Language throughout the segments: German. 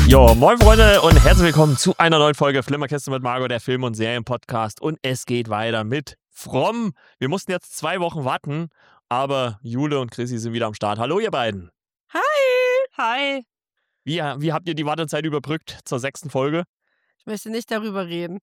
Jo, moin Freunde und herzlich willkommen zu einer neuen Folge Flimmerkiste mit Margot, der Film- und Serienpodcast. Und es geht weiter mit Fromm. Wir mussten jetzt 2 Wochen warten, aber Jule und Chrissy sind wieder am Start. Hallo ihr beiden. Hi. Wie habt ihr die Wartezeit überbrückt zur 6. Folge? Ich möchte nicht darüber reden.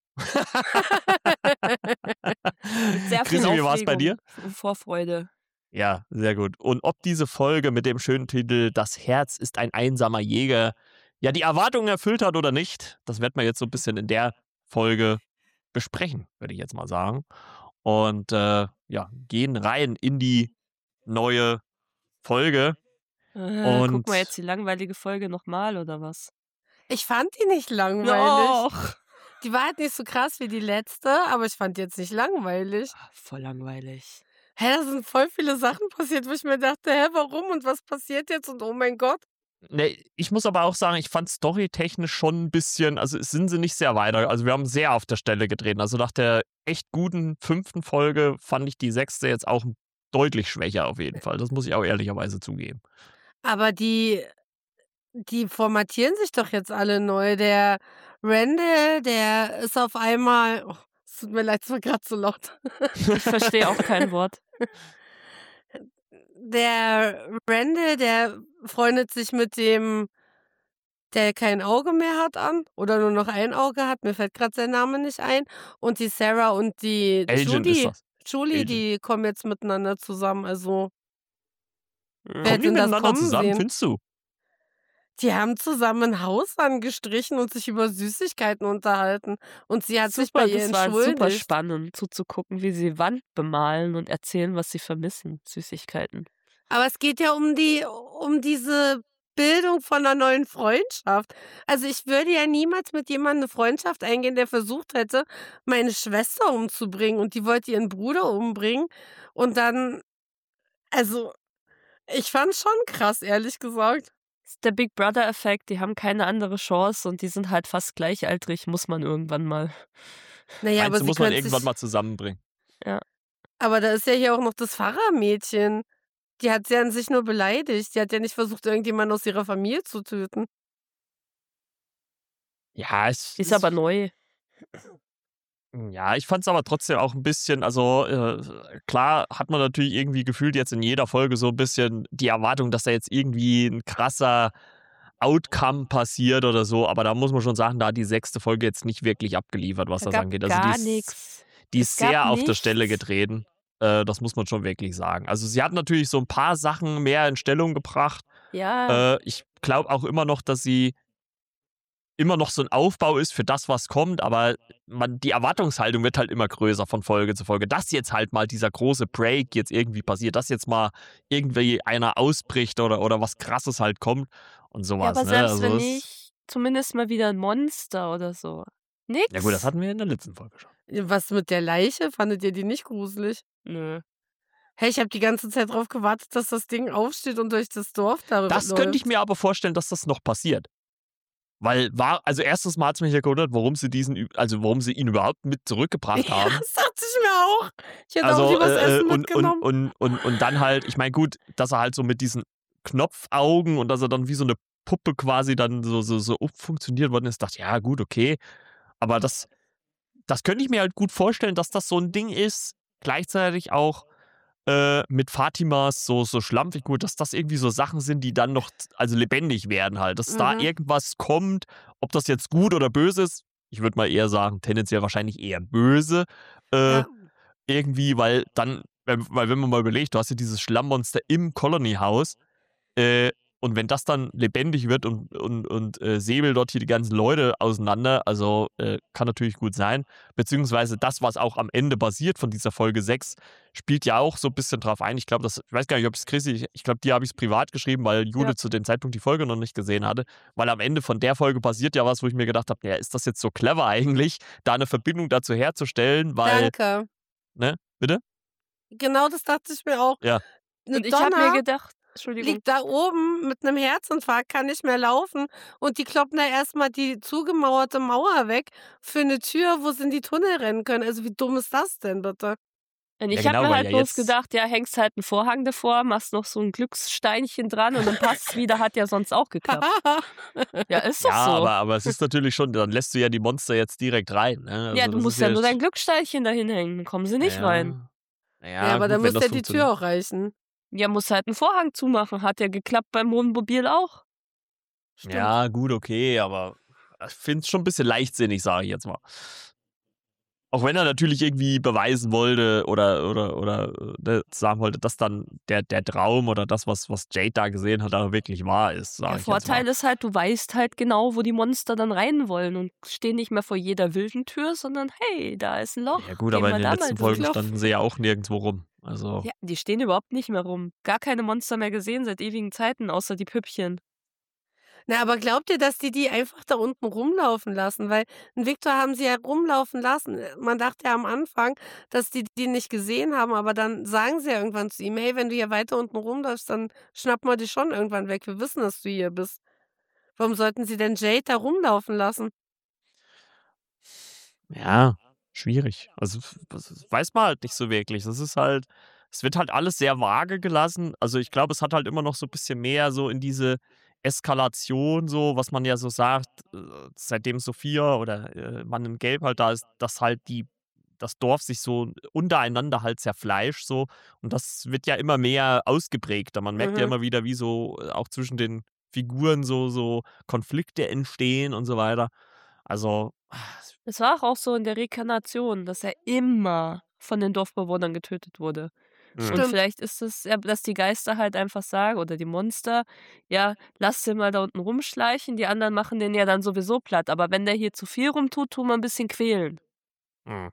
Mit sehr viel Chrissy, wie war es bei dir? Aufregung und Vorfreude. Ja, sehr gut. Und ob diese Folge mit dem schönen Titel Das Herz ist ein einsamer Jäger ja die Erwartungen erfüllt hat oder nicht, das werden wir jetzt so ein bisschen in der Folge besprechen, würde ich jetzt mal sagen. Und gehen rein in die neue Folge. Gucken wir jetzt die langweilige Folge nochmal oder was? Ich fand die nicht langweilig. Doch. Die war halt nicht so krass wie die letzte, aber ich fand die jetzt nicht langweilig. Voll langweilig. Da sind voll viele Sachen passiert, wo ich mir dachte, warum und was passiert jetzt und oh mein Gott. Ne, ich muss aber auch sagen, ich fand storytechnisch schon ein bisschen, also sind sie nicht sehr weiter. Also wir haben sehr auf der Stelle gedreht. Also nach der echt guten 5. Folge fand ich die 6. jetzt auch deutlich schwächer auf jeden Fall. Das muss ich auch ehrlicherweise zugeben. Aber die formatieren sich doch jetzt alle neu. Der Randall, der ist auf einmal, es tut mir leid, es war gerade so laut. Ich verstehe auch kein Wort. Der Randall, der freundet sich mit dem, der kein Auge mehr hat, an oder nur noch ein Auge hat. Mir fällt gerade sein Name nicht ein. Und die Sarah und die Agent ist das. Julie, Agent. die kommen jetzt miteinander zusammen. Also, Kommen die denn das miteinander kommen zusammen, sehen? findest du? Die haben zusammen ein Haus angestrichen und sich über Süßigkeiten unterhalten. Und sie hat sich bei ihr Das war super entschuldigt. spannend zuzugucken, wie sie Wand bemalen und erzählen, was sie vermissen. Süßigkeiten. Aber es geht ja um diese Bildung von einer neuen Freundschaft. Also ich würde ja niemals mit jemandem eine Freundschaft eingehen, der versucht hätte, meine Schwester umzubringen und die wollte ihren Bruder umbringen. Und dann, also ich fand's schon krass, ehrlich gesagt. Das ist der Big Brother-Effekt. Die haben keine andere Chance und die sind halt fast gleichaltrig, muss man irgendwann mal. Naja, Meinst aber du, sie muss man können irgendwann sich, mal zusammenbringen? Ja. aber da ist ja hier auch noch das Pfarrermädchen. Die hat sie an sich nur beleidigt. Die hat ja nicht versucht, irgendjemanden aus ihrer Familie zu töten. Ja, Die ist aber neu. Ja, ich fand es aber trotzdem auch ein bisschen, also klar hat man natürlich irgendwie gefühlt jetzt in jeder Folge so ein bisschen die Erwartung, dass da jetzt irgendwie ein krasser Outcome passiert oder so, aber da muss man schon sagen, da hat die 6. Folge jetzt nicht wirklich abgeliefert, was Da das gab angeht. Also gar nichts. die Es ist gab sehr auf der Stelle nichts. getreten. Das muss man schon wirklich sagen. Also sie hat natürlich so ein paar Sachen mehr in Stellung gebracht. Ja. Ich glaube auch immer noch, dass sie immer noch so ein Aufbau ist für das, was kommt, aber die Erwartungshaltung wird halt immer größer von Folge zu Folge. Dass jetzt halt mal dieser große Break jetzt irgendwie passiert, dass jetzt mal irgendwie einer ausbricht oder was Krasses halt kommt und Ja, sowas. aber Ne? selbst Also wenn nicht, zumindest mal wieder ein Monster oder so. Nix. ja gut, das hatten wir in der letzten Folge schon. Was mit der Leiche? Fandet ihr die nicht gruselig? Nö. Hey, ich habe die ganze Zeit drauf gewartet, dass das Ding aufsteht und durch das Dorf darüber Das läuft. könnte ich mir aber vorstellen, dass das noch passiert. Weil also erstens mal hat es mich ja gewundert, warum sie ihn überhaupt mit zurückgebracht haben. Ja, das dachte ich mir auch. Ich hätte auch lieber das Essen mitgenommen. Und dann halt, ich meine, gut, dass er halt so mit diesen Knopfaugen und dass er dann wie so eine Puppe quasi dann so funktioniert worden ist, dachte, ja, gut, okay. Aber das könnte ich mir halt gut vorstellen, dass das so ein Ding ist, gleichzeitig auch mit Fatimas so Schlammfigur, dass das irgendwie so Sachen sind, die dann noch lebendig werden halt. Dass da irgendwas kommt, ob das jetzt gut oder böse ist. Ich würde mal eher sagen, tendenziell wahrscheinlich eher böse. Ja. Irgendwie, weil wenn man mal überlegt, du hast ja dieses Schlammmonster im Colony-Haus und wenn das dann lebendig wird und säbelt dort hier die ganzen Leute auseinander, also kann natürlich gut sein. Beziehungsweise das, was auch am Ende basiert von dieser Folge 6, spielt ja auch so ein bisschen drauf ein. Ich weiß gar nicht, ob es Chrissy, ich glaube, dir habe ich es privat geschrieben, weil Jude zu dem Zeitpunkt die Folge noch nicht gesehen hatte. Weil am Ende von der Folge passiert ja was, wo ich mir gedacht habe, ja, ist das jetzt so clever eigentlich, da eine Verbindung dazu herzustellen, weil. Danke. Ne? Bitte? Genau das dachte ich mir auch. Ja. Und ich habe mir gedacht, Entschuldigung. Liegt da oben mit einem Herzinfarkt, kann nicht mehr laufen und die kloppen da erstmal die zugemauerte Mauer weg für eine Tür, wo sie in die Tunnel rennen können. Also wie dumm ist das denn bitte? Und Ja, ich habe genau, mir weil halt ja bloß jetzt. gedacht, ja, hängst halt einen Vorhang davor, machst noch so ein Glückssteinchen dran und dann passt's wieder, hat ja sonst auch geklappt. Ja, ist doch Ja, so. aber es ist natürlich schon, dann lässt du ja die Monster jetzt direkt rein. Ne? Ja, Also du das ist musst ja ja. nur dein Glückssteinchen dahin hängen, dann kommen sie nicht rein. Ja. Ja, Ja, aber dann gut, wenn muss das ja die Tür funktioniert. auch reichen. Ja, muss halt einen Vorhang zumachen, hat ja geklappt beim Wohnmobil auch. Stimmt. Ja, gut, okay, aber ich finde es schon ein bisschen leichtsinnig, sage ich jetzt mal. Auch wenn er natürlich irgendwie beweisen wollte oder sagen wollte, dass dann der Traum oder das, was Jade da gesehen hat, auch wirklich wahr ist, Der sage ich jetzt mal. Vorteil ist halt, du weißt halt genau, wo die Monster dann rein wollen und stehen nicht mehr vor jeder wilden Tür, sondern hey, da ist ein Loch. Ja gut, Gehen aber wir in den da mal letzten durch. Folgen standen sie ja auch nirgendwo rum. Also, Ja, die stehen überhaupt nicht mehr rum. Gar keine Monster mehr gesehen seit ewigen Zeiten, außer die Püppchen. Na, aber glaubt ihr, dass die einfach da unten rumlaufen lassen? Weil 'n Viktor haben sie ja rumlaufen lassen. Man dachte ja am Anfang, dass die nicht gesehen haben, aber dann sagen sie ja irgendwann zu ihm: „Hey, wenn du hier weiter unten rumläufst, dann schnappen wir dich schon irgendwann weg. Wir wissen, dass du hier bist.“ Warum sollten sie denn Jade da rumlaufen lassen? ja, schwierig. Also, das weiß man halt nicht so wirklich. Es wird halt alles sehr vage gelassen. Also, ich glaube, es hat halt immer noch so ein bisschen mehr so in diese Eskalation so, was man ja so sagt, seitdem Sophia oder, Mann in Gelb halt da ist, dass halt das Dorf sich so untereinander halt zerfleischt so. Und das wird ja immer mehr ausgeprägter. Man merkt ja Mhm. immer wieder, wie so, auch zwischen den Figuren so Konflikte entstehen und so weiter. Also, Es war auch so in der Rekarnation, dass er immer von den Dorfbewohnern getötet wurde. mhm. Und Stimmt. vielleicht ist es ja, dass die Geister halt einfach sagen oder die Monster, ja, lass den mal da unten rumschleichen, die anderen machen den ja dann sowieso platt. Aber wenn der hier zu viel rumtut, tun wir ein bisschen quälen. Mhm.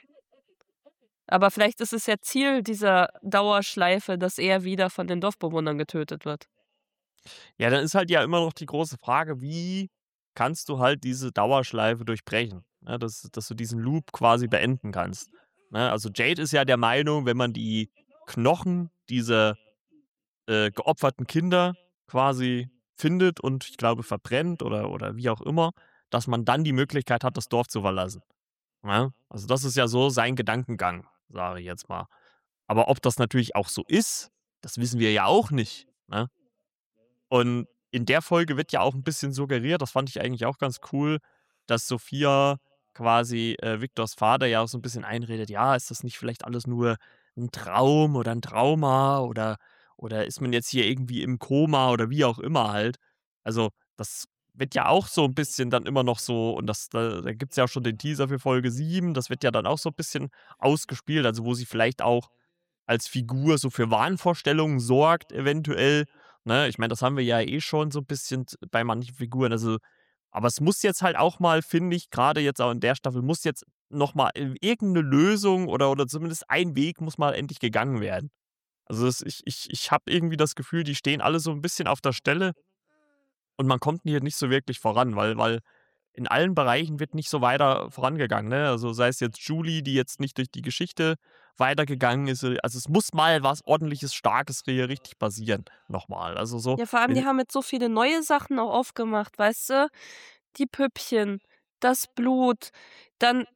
Aber vielleicht ist es ja Ziel dieser Dauerschleife, dass er wieder von den Dorfbewohnern getötet wird. Ja, dann ist halt ja immer noch die große Frage, wie kannst du halt diese Dauerschleife durchbrechen, ne, dass du diesen Loop quasi beenden kannst, ne? Also, Jade ist ja der Meinung, wenn man die Knochen dieser, geopferten Kinder quasi findet und ich glaube verbrennt oder wie auch immer, dass man dann die Möglichkeit hat, das Dorf zu verlassen, ne? Also, das ist ja so sein Gedankengang, sage ich jetzt mal. Aber ob das natürlich auch so ist, das wissen wir ja auch nicht, ne? Und in der Folge wird ja auch ein bisschen suggeriert, das fand ich eigentlich auch ganz cool, dass Sophia quasi, Victors Vater ja auch so ein bisschen einredet: „Ja, ist das nicht vielleicht alles nur ein Traum oder ein Trauma oder ist man jetzt hier irgendwie im Koma?“ oder wie auch immer halt. Also, das wird ja auch so ein bisschen dann immer noch so und da gibt's ja auch schon den Teaser für Folge 7. Das wird ja dann auch so ein bisschen ausgespielt, also, wo sie vielleicht auch als Figur so für Wahnvorstellungen sorgt eventuell, ne? Ich meine, das haben wir ja eh schon so 'n bisschen bei manchen Figuren, also aber es muss jetzt halt auch mal, finde ich, grade jetzt auch in der Staffel muss jetzt noch mal irgend 'ne Lösung oder zumindest ein Weg muss mal endlich gegangen werden. Also, ich habe irgendwie das Gefühl, die stehen alle so 'n bisschen auf der Stelle und man kommt hier nicht so wirklich voran, weil in allen Bereichen wird nicht so weiter vorangegangen, ne? Also, sei es jetzt Julie, die jetzt nicht durch die Geschichte weitergegangen ist. Also, es muss mal was Ordentliches, Starkes hier richtig passieren noch mal. Also, so Ja, vor allem, die wenn haben jetzt so viele neue Sachen auch aufgemacht, weißt du? Die Püppchen, das Blut, dann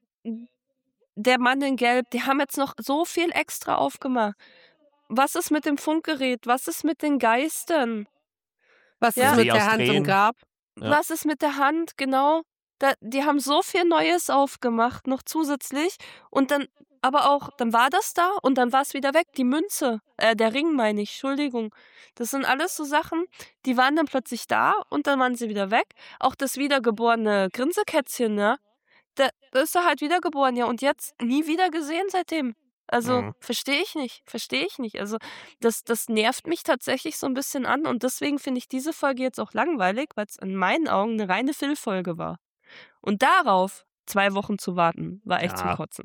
der Mann in Gelb, die haben jetzt noch so viel extra aufgemacht. Was ist mit dem Funkgerät? Was ist mit den Geistern? Was ist Ja, mit See der aus Hand im Tränen, Grab? ja. was ist mit der Hand? Genau. Die haben so viel Neues aufgemacht, noch zusätzlich. Und dann, aber auch, dann war das da und dann war es wieder weg. Die Münze, der Ring meine ich, Entschuldigung. Das sind alles so Sachen, die waren dann plötzlich da und dann waren sie wieder weg. Auch das wiedergeborene Grinsekätzchen, ne? Da ist er halt wiedergeboren, ja. Und jetzt nie wieder gesehen seitdem. Also, Mhm. verstehe ich nicht, verstehe ich nicht. Also, das nervt mich tatsächlich so ein bisschen an und deswegen finde ich diese Folge jetzt auch langweilig, weil es in meinen Augen eine reine Phil-Folge war. Und darauf 2 Wochen zu warten, war echt zum Ja, Kotzen.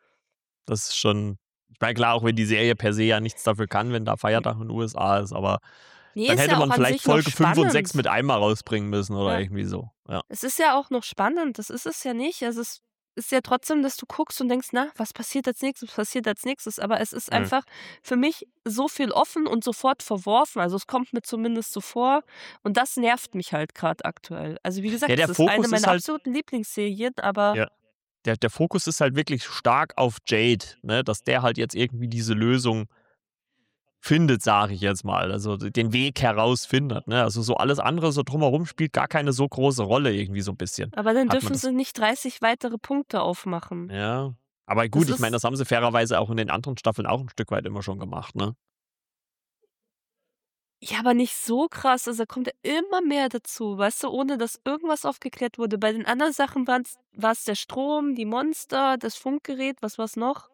das ist schon ich meine, klar, auch wenn die Serie per se ja nichts dafür kann, wenn da Feiertag in den USA ist, aber Ne, dann ist hätte ja auch man an vielleicht sich noch Folge 5 und 6 mit spannend. einmal rausbringen müssen oder Ja. irgendwie so, ja. Es ist ja auch noch spannend, das ist es ja nicht. Also, es ist ja trotzdem, dass du guckst und denkst: „Na, was passiert als Nächstes? Was passiert als Nächstes?“ Aber es ist Mhm. einfach für mich so viel offen und sofort verworfen. Also, es kommt mir zumindest so vor und das nervt mich halt grad aktuell. Also, wie Ja, gesagt, der es ist eine Fokus ist meiner halt absoluten Lieblingsserien, aber ja. der Fokus ist halt wirklich stark auf Jade, ne? Dass der halt jetzt irgendwie diese Lösung findet, sage ich jetzt mal. Also den Weg herausfindet. Ne? Also so alles andere so drumherum spielt gar keine so große Rolle irgendwie so ein bisschen. Aber dann Hat man dürfen das. sie nicht 30 weitere Punkte aufmachen. Ja. Aber gut, Das ich meine, ist- das haben sie fairerweise auch in den anderen Staffeln auch ein Stück weit immer schon gemacht, ne? Ja, aber nicht so krass. Also da kommt ja immer mehr dazu, weißt du, ohne dass irgendwas aufgeklärt wurde. Bei den anderen Sachen war es der Strom, die Monster, das Funkgerät, was war's noch?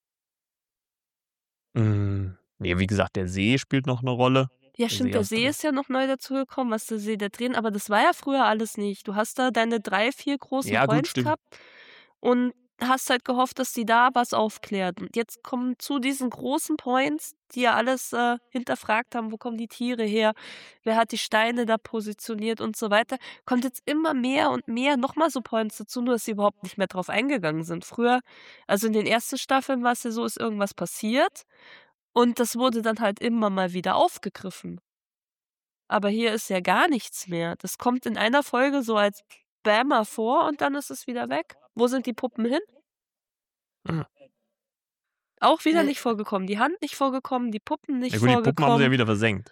Nee, wie gesagt, der See spielt noch eine Rolle. Ja, Der stimmt, See der hast du See ge- ist ja noch neu dazugekommen, was der See da drin, aber das war ja früher alles nicht. Du hast da deine 3, 4 großen Ja, gut, Points stimmt. gehabt und hast halt gehofft, dass die da was aufklärt. Und jetzt kommen zu diesen großen Points, die ja alles hinterfragt haben, wo kommen die Tiere her, wer hat die Steine da positioniert und so weiter, kommt jetzt immer mehr und mehr nochmal so Points dazu, nur dass sie überhaupt nicht mehr drauf eingegangen sind. Früher, also in den ersten Staffeln war es ja so, ist irgendwas passiert und das wurde dann halt immer mal wieder aufgegriffen. Aber hier ist ja gar nichts mehr. Das kommt in einer Folge so als Bammer vor und dann ist es wieder weg. Wo sind die Puppen hin? Hm. Auch wieder Nee. nicht vorgekommen. Die Hand nicht vorgekommen, die Puppen nicht Ja gut, die Puppen haben sie ja vorgekommen. wieder versenkt.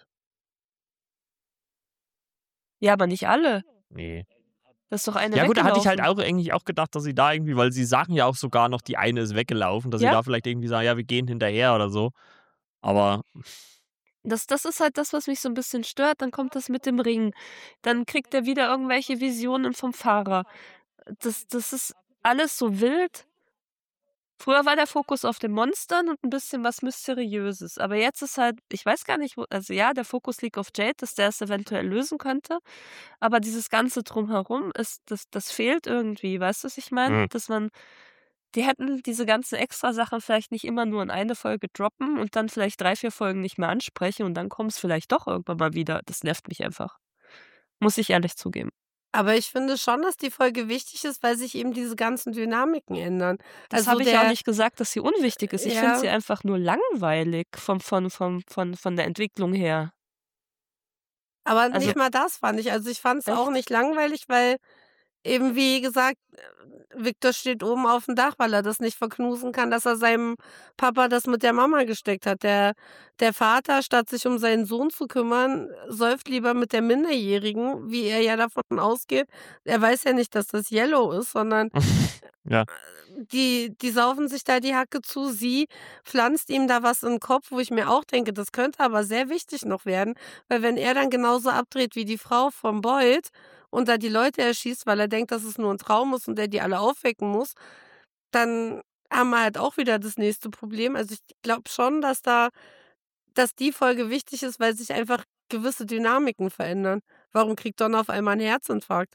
Ja, aber nicht alle. Nee. Das ist doch eine Ja gut, da hatte ich halt weggelaufen. auch eigentlich auch gedacht, dass sie da irgendwie, weil sie sagen ja auch sogar noch, die eine ist weggelaufen, dass sie Ja. da vielleicht irgendwie sagen, ja, wir gehen hinterher oder so. Aber Das ist halt das, was mich so ein bisschen stört. Dann kommt das mit dem Ring. Dann kriegt er wieder irgendwelche Visionen vom Fahrer. Das ist alles so wild. Früher war der Fokus auf den Monstern und ein bisschen was Mysteriöses. Aber jetzt ist halt, ich weiß gar nicht, also ja, der Fokus liegt auf Jade, dass der es eventuell lösen könnte. Aber dieses Ganze drumherum das fehlt irgendwie. Weißt du, was ich meine? Die hätten diese ganzen Extra-Sachen vielleicht nicht immer nur in eine Folge droppen und dann vielleicht 3, 4 Folgen nicht mehr ansprechen und dann kommt es vielleicht doch irgendwann mal wieder. Das nervt mich einfach. Muss ich ehrlich zugeben. Aber ich finde schon, dass die Folge wichtig ist, weil sich eben diese ganzen Dynamiken ändern. Das Also habe ich ja auch der, nicht gesagt, dass sie unwichtig ist. Ich Ja. finde sie einfach nur langweilig von der Entwicklung her. aber Also- nicht mal das fand ich. Also ich fand es auch Echt? nicht langweilig, weil eben wie gesagt, Victor steht oben auf dem Dach, weil er das nicht verknusen kann, dass er seinem Papa das mit der Mama gesteckt hat. Der Vater, statt sich um seinen Sohn zu kümmern, säuft lieber mit der Minderjährigen, wie er ja davon ausgeht. Er weiß ja nicht, dass das Yellow ist, sondern ja. die saufen sich da die Hacke zu. Sie pflanzt ihm da was in den Kopf, wo ich mir auch denke, das könnte aber sehr wichtig noch werden, weil wenn er dann genauso abdreht wie die Frau vom Boyd und da die Leute erschießt, weil er denkt, dass es nur ein Traum ist und der die alle aufwecken muss, dann haben wir halt auch wieder das nächste Problem. Also ich glaube schon, dass die Folge wichtig ist, weil sich einfach gewisse Dynamiken verändern. Warum kriegt Donna auf einmal einen Herzinfarkt?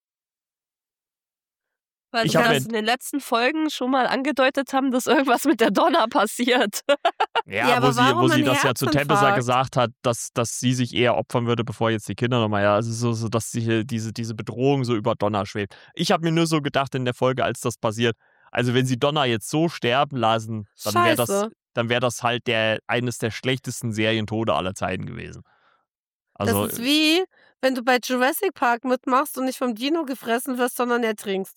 Weil Ich sie hab das ja- in den letzten Folgen schon mal angedeutet haben, dass irgendwas mit der Donna passiert. Ja, Ja, aber wo warum sie ein das ja zu Tempesta Herzinfarkt? gesagt hat, dass sie sich eher opfern würde, bevor jetzt die Kinder nochmal, ja, also so, dass sie diese Bedrohung so über Donna schwebt. Ich habe mir nur so gedacht in der Folge, als das passiert, also wenn sie Donna jetzt so sterben lassen, dann wäre das halt eines der schlechtesten Serientode aller Zeiten gewesen. Also, Das ist wie, wenn du bei Jurassic Park mitmachst und nicht vom Dino gefressen wirst, sondern ertrinkst.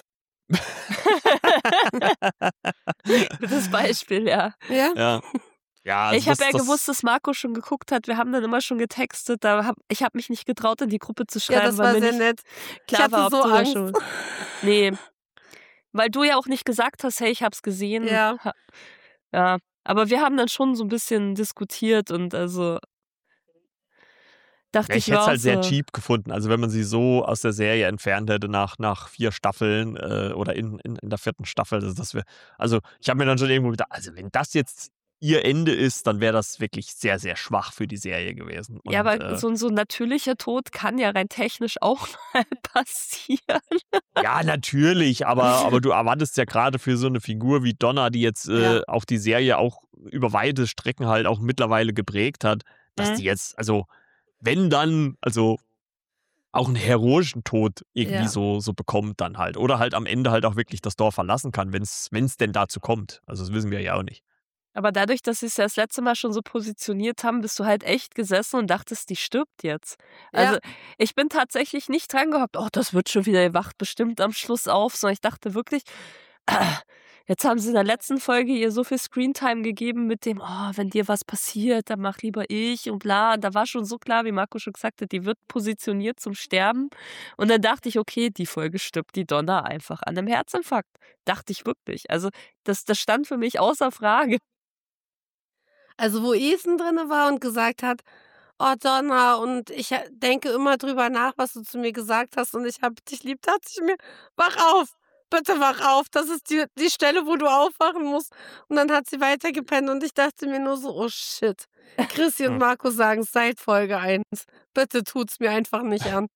Gutes Beispiel, ja. Ja? ja. Ja, also Ich habe ja das- gewusst, dass Marco schon geguckt hat. Wir haben dann immer schon getextet. Ich habe mich nicht getraut, in die Gruppe zu Ja, schreiben, das weil war mir sehr nicht nett. Ich klar war, hatte ob so du da Angst. schon... Nee, weil du ja auch nicht gesagt hast, hey, ich hab's gesehen. Ja. Ja, aber wir haben dann schon so ein bisschen diskutiert und also dachte Ja, ich hätte es mir halt auch sehr so, cheap gefunden. Also wenn man sie so aus der Serie entfernt hätte nach 4 Staffeln oder in der 4. Staffel. Also ich habe mir dann schon irgendwo gedacht, also wenn das jetzt ihr Ende ist, dann wäre das wirklich sehr, sehr schwach für die Serie gewesen. ja, Und, aber so ein natürlicher Tod kann ja rein technisch auch mal passieren. ja, natürlich, aber du erwartest ja gerade für so eine Figur wie Donna, die jetzt Ja. auch die Serie auch über weite Strecken halt auch mittlerweile geprägt hat, dass die jetzt, also wenn dann, also auch einen heroischen Tod irgendwie Ja. so bekommt dann halt. Oder halt am Ende halt auch wirklich das Dorf verlassen kann, wenn es denn dazu kommt. Also das wissen wir ja auch nicht. Aber dadurch, dass sie es ja das letzte Mal schon so positioniert haben, bist du halt echt gesessen und dachtest, die stirbt jetzt. Also Ja. ich bin tatsächlich nicht dran gehabt, oh, das wird schon wieder, ihr wacht bestimmt am Schluss auf, sondern ich dachte wirklich, Jetzt haben sie in der letzten Folge ihr so viel Screentime gegeben mit dem, wenn dir was passiert, dann mach lieber ich und bla. Da war schon so klar, wie Marco schon gesagt hat, die wird positioniert zum Sterben. Und dann dachte ich, okay, die Folge stirbt die Donna einfach an einem Herzinfarkt. Dachte ich wirklich. Also das stand für mich außer Frage. Also wo Ethan drinne war und gesagt hat, oh Donna, und ich denke immer drüber nach, was du zu mir gesagt hast und ich habe dich lieb, dachte ich mir, wach auf, bitte wach auf, das ist die Stelle, wo du aufwachen musst. Und dann hat sie weitergepennt und ich dachte mir nur so, oh shit, Chrissy und Hm. Marco sagen es seit Folge 1, bitte tut's mir einfach nicht an.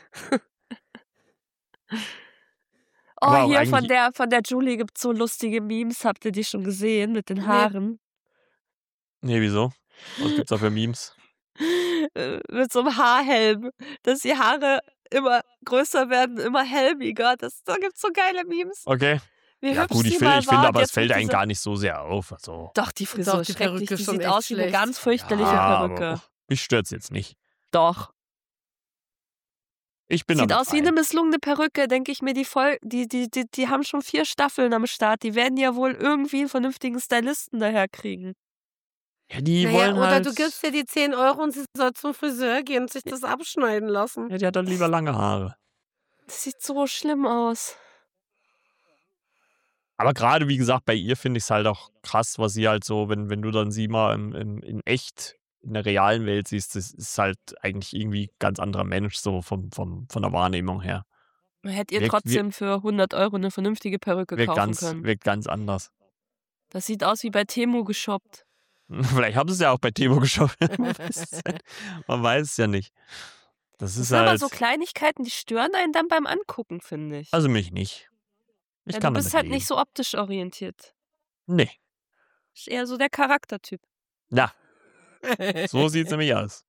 Aber auch Hier von eigentlich, der Julie gibt es so lustige Memes, habt ihr die schon gesehen mit den Nee. Haaren? nee, wieso? Was gibt's da für Memes? Mit so einem Haarhelm, dass die Haare immer größer werden, immer helmiger. Da gibt es so geile Memes. Okay. Wie Ja hübsch gut, sie ich mal finde war. aber und es jetzt fällt mit einem dieser- gar nicht so sehr auf. Also, Doch, die Frisur Doch, ist die schrecklich. Perücke Die schon sieht echt aus wie eine schlecht. ganz fürchterliche ja, Perücke. aber mich stört's jetzt nicht. Doch. Ich bin Sieht damit aus wie eine fein. misslungene Perücke, denke ich mir. Die haben schon 4 Staffeln am Start. Die werden ja wohl irgendwie einen vernünftigen Stylisten daherkriegen. Ja, die Naja, wollen oder halt. du gibst ihr die 10 Euro und sie soll zum Friseur gehen und sich das abschneiden lassen. Ja, die hat dann lieber lange Haare. Das sieht so schlimm aus. Aber gerade, wie gesagt, bei ihr finde ich es halt auch krass, was sie halt so, wenn du dann sie mal in echt, in der realen Welt siehst, das ist halt eigentlich irgendwie ein ganz anderer Mensch, so von der Wahrnehmung her. Man hätte ihr Wirkt- trotzdem für 100 Euro eine vernünftige Perücke kaufen können. Wirkt ganz anders. Das sieht aus wie bei Temu geshoppt. Vielleicht haben sie es ja auch bei Temo geschaut. Man weiß es ja nicht. Das Das ist sind aber halt. so Kleinigkeiten, die stören einen dann beim Angucken, finde ich. Also mich nicht. Ich Ja, kann du bist damit halt leben. nicht so optisch orientiert. Nee. Ist eher so der Charaktertyp. Na, so sieht es nämlich aus.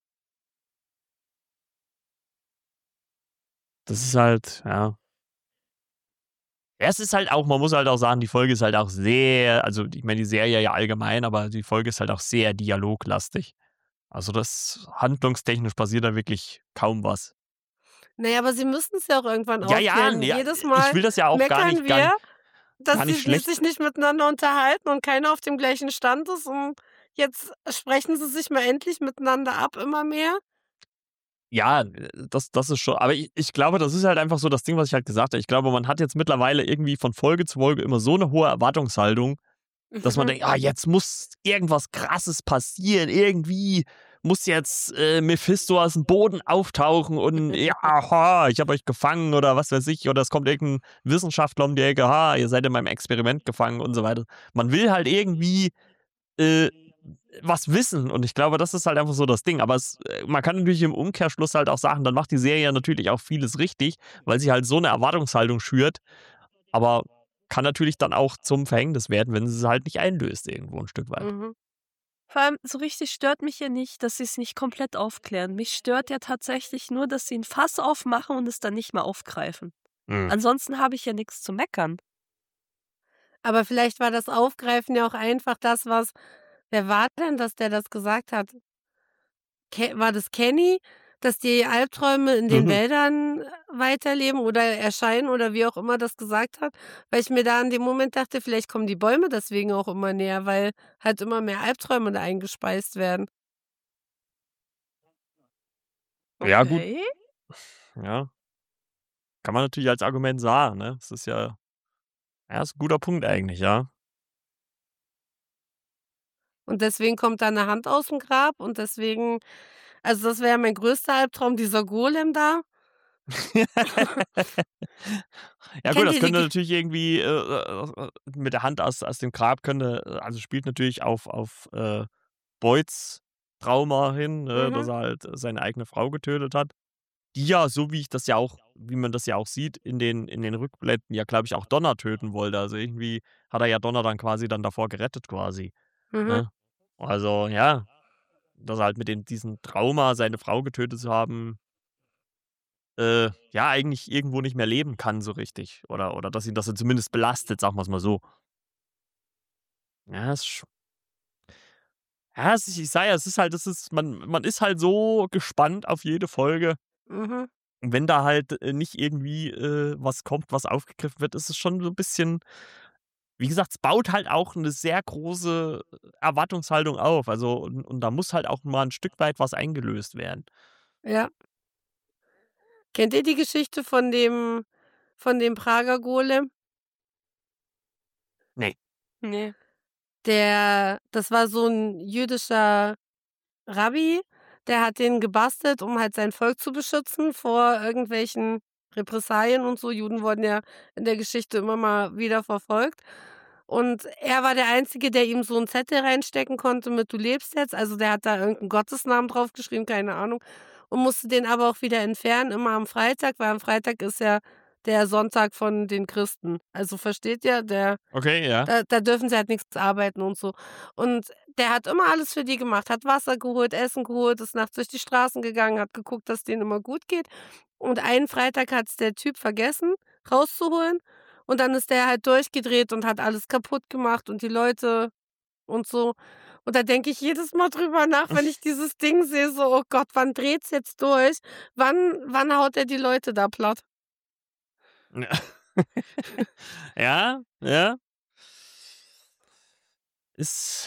Das ist halt, ja. Ja, es ist halt auch, man muss halt auch sagen, die Folge ist halt auch sehr, also ich meine die Serie ja allgemein, aber die Folge ist halt auch sehr dialoglastig. Also das handlungstechnisch passiert da wirklich kaum was. Naja, aber sie müssen es ja auch irgendwann Ja, ja, aufklären. nee, Jedes Mal ich will das ja auch gar meckern nicht, wir, dass gar nicht sie schlecht. sich nicht miteinander unterhalten und keiner auf dem gleichen Stand ist. Und jetzt sprechen sie sich mal endlich miteinander ab, immer mehr. Ja, das ist schon, aber ich glaube, das ist halt einfach so das Ding, was ich halt gesagt habe. Ich glaube, man hat jetzt mittlerweile irgendwie von Folge zu Folge immer so eine hohe Erwartungshaltung, dass man denkt, jetzt muss irgendwas Krasses passieren. Irgendwie muss jetzt Mephisto aus dem Boden auftauchen und ja, ich habe euch gefangen oder was weiß ich. Oder es kommt irgendein Wissenschaftler um die Ecke, ihr seid in meinem Experiment gefangen und so weiter. Man will halt irgendwie was wissen und ich glaube, das ist halt einfach so das Ding. Aber man kann natürlich im Umkehrschluss halt auch sagen, dann macht die Serie natürlich auch vieles richtig, weil sie halt so eine Erwartungshaltung schürt. Aber kann natürlich dann auch zum Verhängnis werden, wenn sie es halt nicht einlöst irgendwo ein Stück weit. Mhm. Vor allem, so richtig stört mich ja nicht, dass sie es nicht komplett aufklären. Mich stört ja tatsächlich nur, dass sie ein Fass aufmachen und es dann nicht mehr aufgreifen. Mhm. Ansonsten habe ich ja nichts zu meckern. Aber vielleicht war das Aufgreifen ja auch einfach das, was. Wer war denn das, der das gesagt hat? War das Kenny, dass die Albträume in den Mhm. Wäldern weiterleben oder erscheinen oder wie auch immer das gesagt hat? Weil ich mir da in dem Moment dachte, vielleicht kommen die Bäume deswegen auch immer näher, weil halt immer mehr Albträume da eingespeist werden. Ja, gut. Okay. Ja. Kann man natürlich als Argument sagen, ne? Das ist ja, ist ein guter Punkt eigentlich, ja. Und deswegen kommt da eine Hand aus dem Grab und deswegen, also das wäre mein größter Albtraum, dieser Golem da. Ja gut, Kennt das ihr die könnte Ge- natürlich irgendwie mit der Hand aus dem Grab also spielt natürlich auf Boyds Trauma hin, dass Mhm. er halt seine eigene Frau getötet hat. Die ja, so wie man das ja auch sieht, in den Rückblenden ja, glaube ich, auch Donna töten wollte. Also irgendwie hat er ja Donna dann quasi davor gerettet quasi. Mhm. Ne? Also ja, dass er halt mit diesem Trauma, seine Frau getötet zu haben, ja, eigentlich irgendwo nicht mehr leben kann so richtig. Oder dass ihn das zumindest belastet, sagen wir es mal so. Ja, ich sage ja, man ist halt so gespannt auf jede Folge. Mhm. wenn da halt nicht irgendwie was kommt, was aufgegriffen wird, ist es schon so ein bisschen, wie gesagt, es baut halt auch eine sehr große Erwartungshaltung auf. Also, und da muss halt auch mal ein Stück weit was eingelöst werden. Ja. Kennt ihr die Geschichte von dem Prager Golem? Nee. Nee. Das war so 'n jüdischer Rabbi, der hat den gebastelt, um halt sein Volk zu beschützen vor irgendwelchen Repressalien und so. Juden wurden ja in der Geschichte immer mal wieder verfolgt. Und er war der Einzige, der ihm so 'n Zettel reinstecken konnte mit „Du lebst jetzt." Also, der hat da irgend 'n Gottesnamen draufgeschrieben, keine Ahnung, und musste den aber auch wieder entfernen, immer am Freitag, weil am Freitag ist ja der Sonntag von den Christen. Also, versteht ihr? Okay, ja. Da dürfen sie halt nichts arbeiten und so. Und der hat immer alles für die gemacht, hat Wasser geholt, Essen geholt, ist nachts durch die Straßen gegangen, hat geguckt, dass denen immer gut geht. Und einen Freitag hat's der Typ vergessen, rauszuholen. Und dann ist der halt durchgedreht und hat alles kaputt gemacht und die Leute und so. Und da denke ich jedes Mal drüber nach, wenn ich dieses Ding sehe, so: „Oh Gott, wann dreht's jetzt durch? Wann haut er die Leute da platt?" Ja, ja. Ist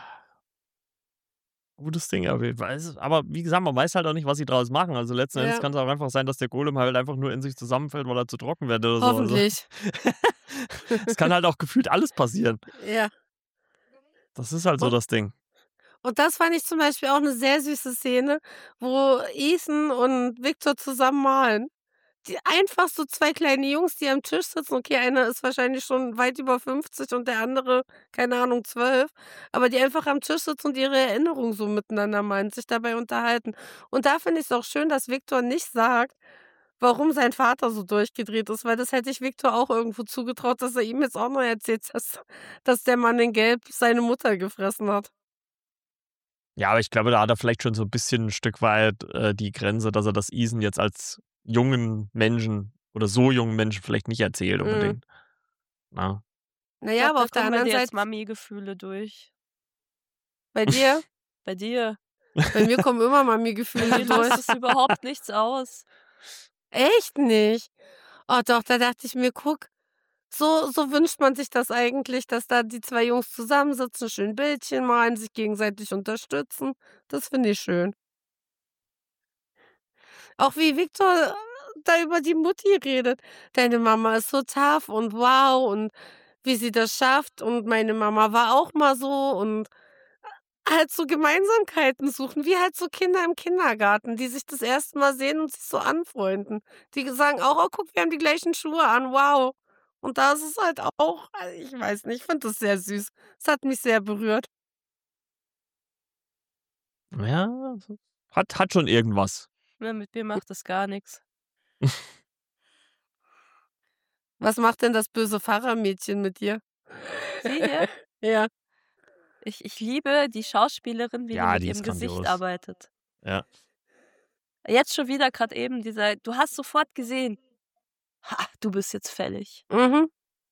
gutes Ding, aber wie gesagt, man weiß halt auch nicht, was sie draus machen. Also, letzten Endes Ja, kann es auch einfach sein, dass der Golem halt einfach nur in sich zusammenfällt, weil er zu trocken wird oder so. Also, hoffentlich. es kann halt auch gefühlt alles passieren. Ja. Das ist halt so Und das Ding. Und das fand ich zum Beispiel auch 'ne sehr süße Szene, wo Ethan und Victor zusammen malen. Die einfach so 2 kleine Jungs, die am Tisch sitzen. Okay, einer ist wahrscheinlich schon weit über 50 und der andere, keine Ahnung, 12, aber die einfach am Tisch sitzen und ihre Erinnerungen so miteinander malen, sich dabei unterhalten. Und da finde ich's auch schön, dass Victor nicht sagt, warum sein Vater so durchgedreht ist, weil das hätte ich Victor auch irgendwo zugetraut, dass er ihm jetzt auch noch erzählt, dass der Mann in Gelb seine Mutter gefressen hat. Ja, aber ich glaube, da hat er vielleicht schon so ein bisschen 'n Stück weit die Grenze, dass er das Ethan jetzt als jungen Menschen oder so jungen Menschen vielleicht nicht erzählt Mhm. unbedingt, ne? Na Ich ja, glaube, aber da auf der kommen bei anderen dir jetzt Seite Mami-Gefühle durch. bei dir? Bei dir. Bei mir kommen immer Bei Mami-Gefühle dir löst durch. es überhaupt nichts aus. Echt nicht? Oh doch, da dachte ich mir: „Guck, so wünscht man sich das eigentlich, dass da die 2 Jungs zusammensitzen, schön Bildchen malen, sich gegenseitig unterstützen." Das finde ich schön. Auch wie Viktor da über die Mutti redet. „Deine Mama ist so tough und wow und wie sie das schafft und meine Mama war auch mal so", und halt so Gemeinsamkeiten suchen, wie halt so Kinder im Kindergarten, die sich das erste Mal sehen und sich so anfreunden. Die sagen auch: „Oh, guck, wir haben die gleichen Schuhe an, wow." Und da ist es halt auch, ich weiß nicht, ich finde das sehr süß. Es hat mich sehr berührt. Ja, hat schon irgendwas. Ne, mit mir macht das gar nichts. Was macht denn das böse Pfarrermädchen mit dir? Sie hier? Ja. Ich liebe die Schauspielerin, wie die Ja, mit die ihrem ist Gesicht grandios. arbeitet. Ja. Jetzt schon wieder gerade eben dieser du hast sofort gesehen: „Ha, du bist jetzt fällig." Mhm.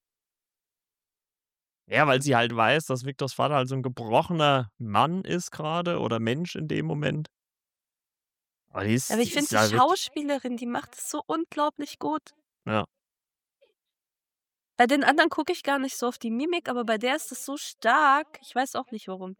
Ja, weil sie halt weiß, dass Victors Vater halt so 'n gebrochener Mann ist grade oder Mensch in dem Moment. Aber Aber die ich finde, ist die ja wirklich, Schauspielerin, die macht es so unglaublich gut. ja. Bei den anderen gucke ich gar nicht so auf die Mimik, aber bei der ist es so stark. Ich weiß auch nicht warum.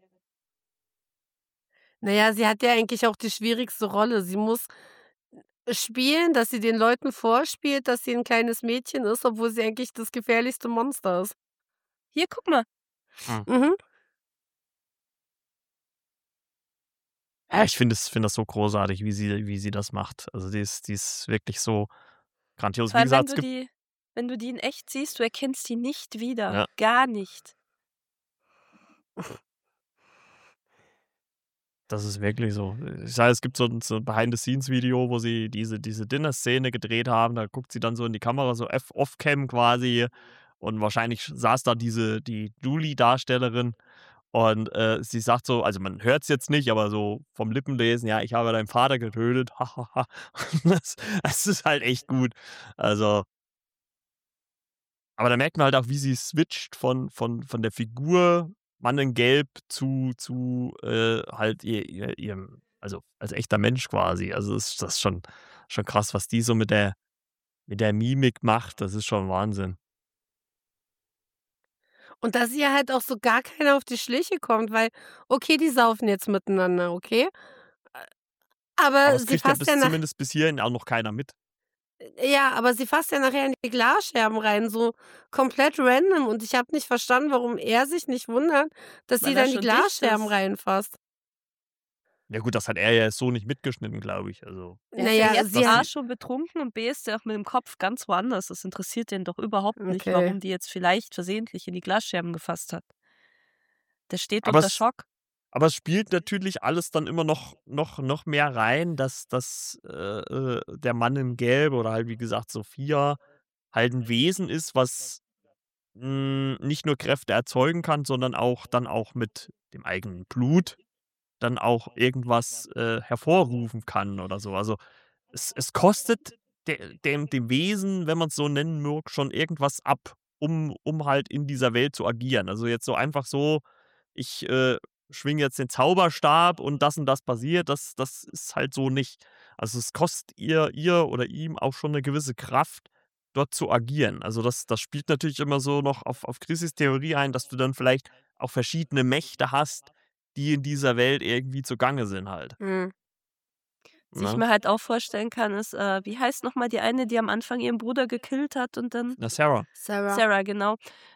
Na ja, sie hat ja eigentlich auch die schwierigste Rolle. Sie muss spielen, dass sie den Leuten vorspielt, dass sie 'n kleines Mädchen ist, obwohl sie eigentlich das gefährlichste Monster ist. Hier, guck mal. Mhm. Mhm. Ja, ich finde das so großartig, wie sie das macht. Also, die ist wirklich so grandios. Vor Wie allem, gesagt, es gibt, wenn du die in echt siehst, du erkennst die nicht wieder. ja, Gar nicht. das ist wirklich so. Ich sage, es gibt so 'n Behind-the-Scenes-Video, wo sie diese Dinner-Szene gedreht haben. Da guckt sie dann so in die Kamera, so Off-Cam quasi, und wahrscheinlich saß da die Julie-Darstellerin. Und sie sagt so, also man hört es jetzt nicht, aber so vom Lippenlesen: „Ja, ich habe deinen Vater getötet. Ha, ha, ha." Das ist halt echt gut. Also, aber da merkt man halt auch, wie sie switcht von der Figur Mann in Gelb zu halt ihrem, also als echter Mensch quasi. Also, das ist schon Schon krass, was die so mit der Mimik macht. Das ist schon Wahnsinn. Und dass ihr halt auch so gar keiner auf die Schliche kommt, weil, okay, die saufen jetzt miteinander, okay? Aber Aber es sie kriegt ja fasst ja zumindest bis hierhin auch noch keiner mit. aber sie fasst ja nachher in die Glasscherben rein, so komplett random. Und ich habe nicht verstanden, warum er sich nicht wundert, dass sie Weil da er in die schon dicht Glasscherben ist. reinfasst. Ja gut, das hat er ja so nicht mitgeschnitten, glaube ich. Also Der ist ja Naja, jetzt sie A hat. schon betrunken und B ist der auch mit dem Kopf ganz woanders. Das interessiert den doch überhaupt nicht, Okay. warum die jetzt vielleicht versehentlich in die Glasscherben gefasst hat. Der steht aber unter es, Schock. aber es spielt natürlich alles dann immer noch mehr rein, dass der Mann in Gelb oder halt wie gesagt Sophia halt ein Wesen ist, was nicht nur Kräfte erzeugen kann, sondern auch dann auch mit dem eigenen Blut dann auch irgendwas hervorrufen kann oder so. Also es kostet dem Wesen, wenn man es so nennen mag, schon irgendwas ab, um halt in dieser Welt zu agieren. Also jetzt so einfach so, ich schwinge jetzt den Zauberstab und das passiert, das ist halt so nicht. Also es kostet ihr oder ihm auch schon eine gewisse Kraft, dort zu agieren. Also das spielt natürlich immer so noch auf Chris' Theorie ein, dass du dann vielleicht auch verschiedene Mächte hast, die in dieser Welt irgendwie zugange sind halt. Hm. Was ich Ne? mir halt auch vorstellen kann, ist, wie heißt nochmal die eine, die am Anfang ihren Bruder gekillt hat und dann Na, Sarah. Sarah, genau.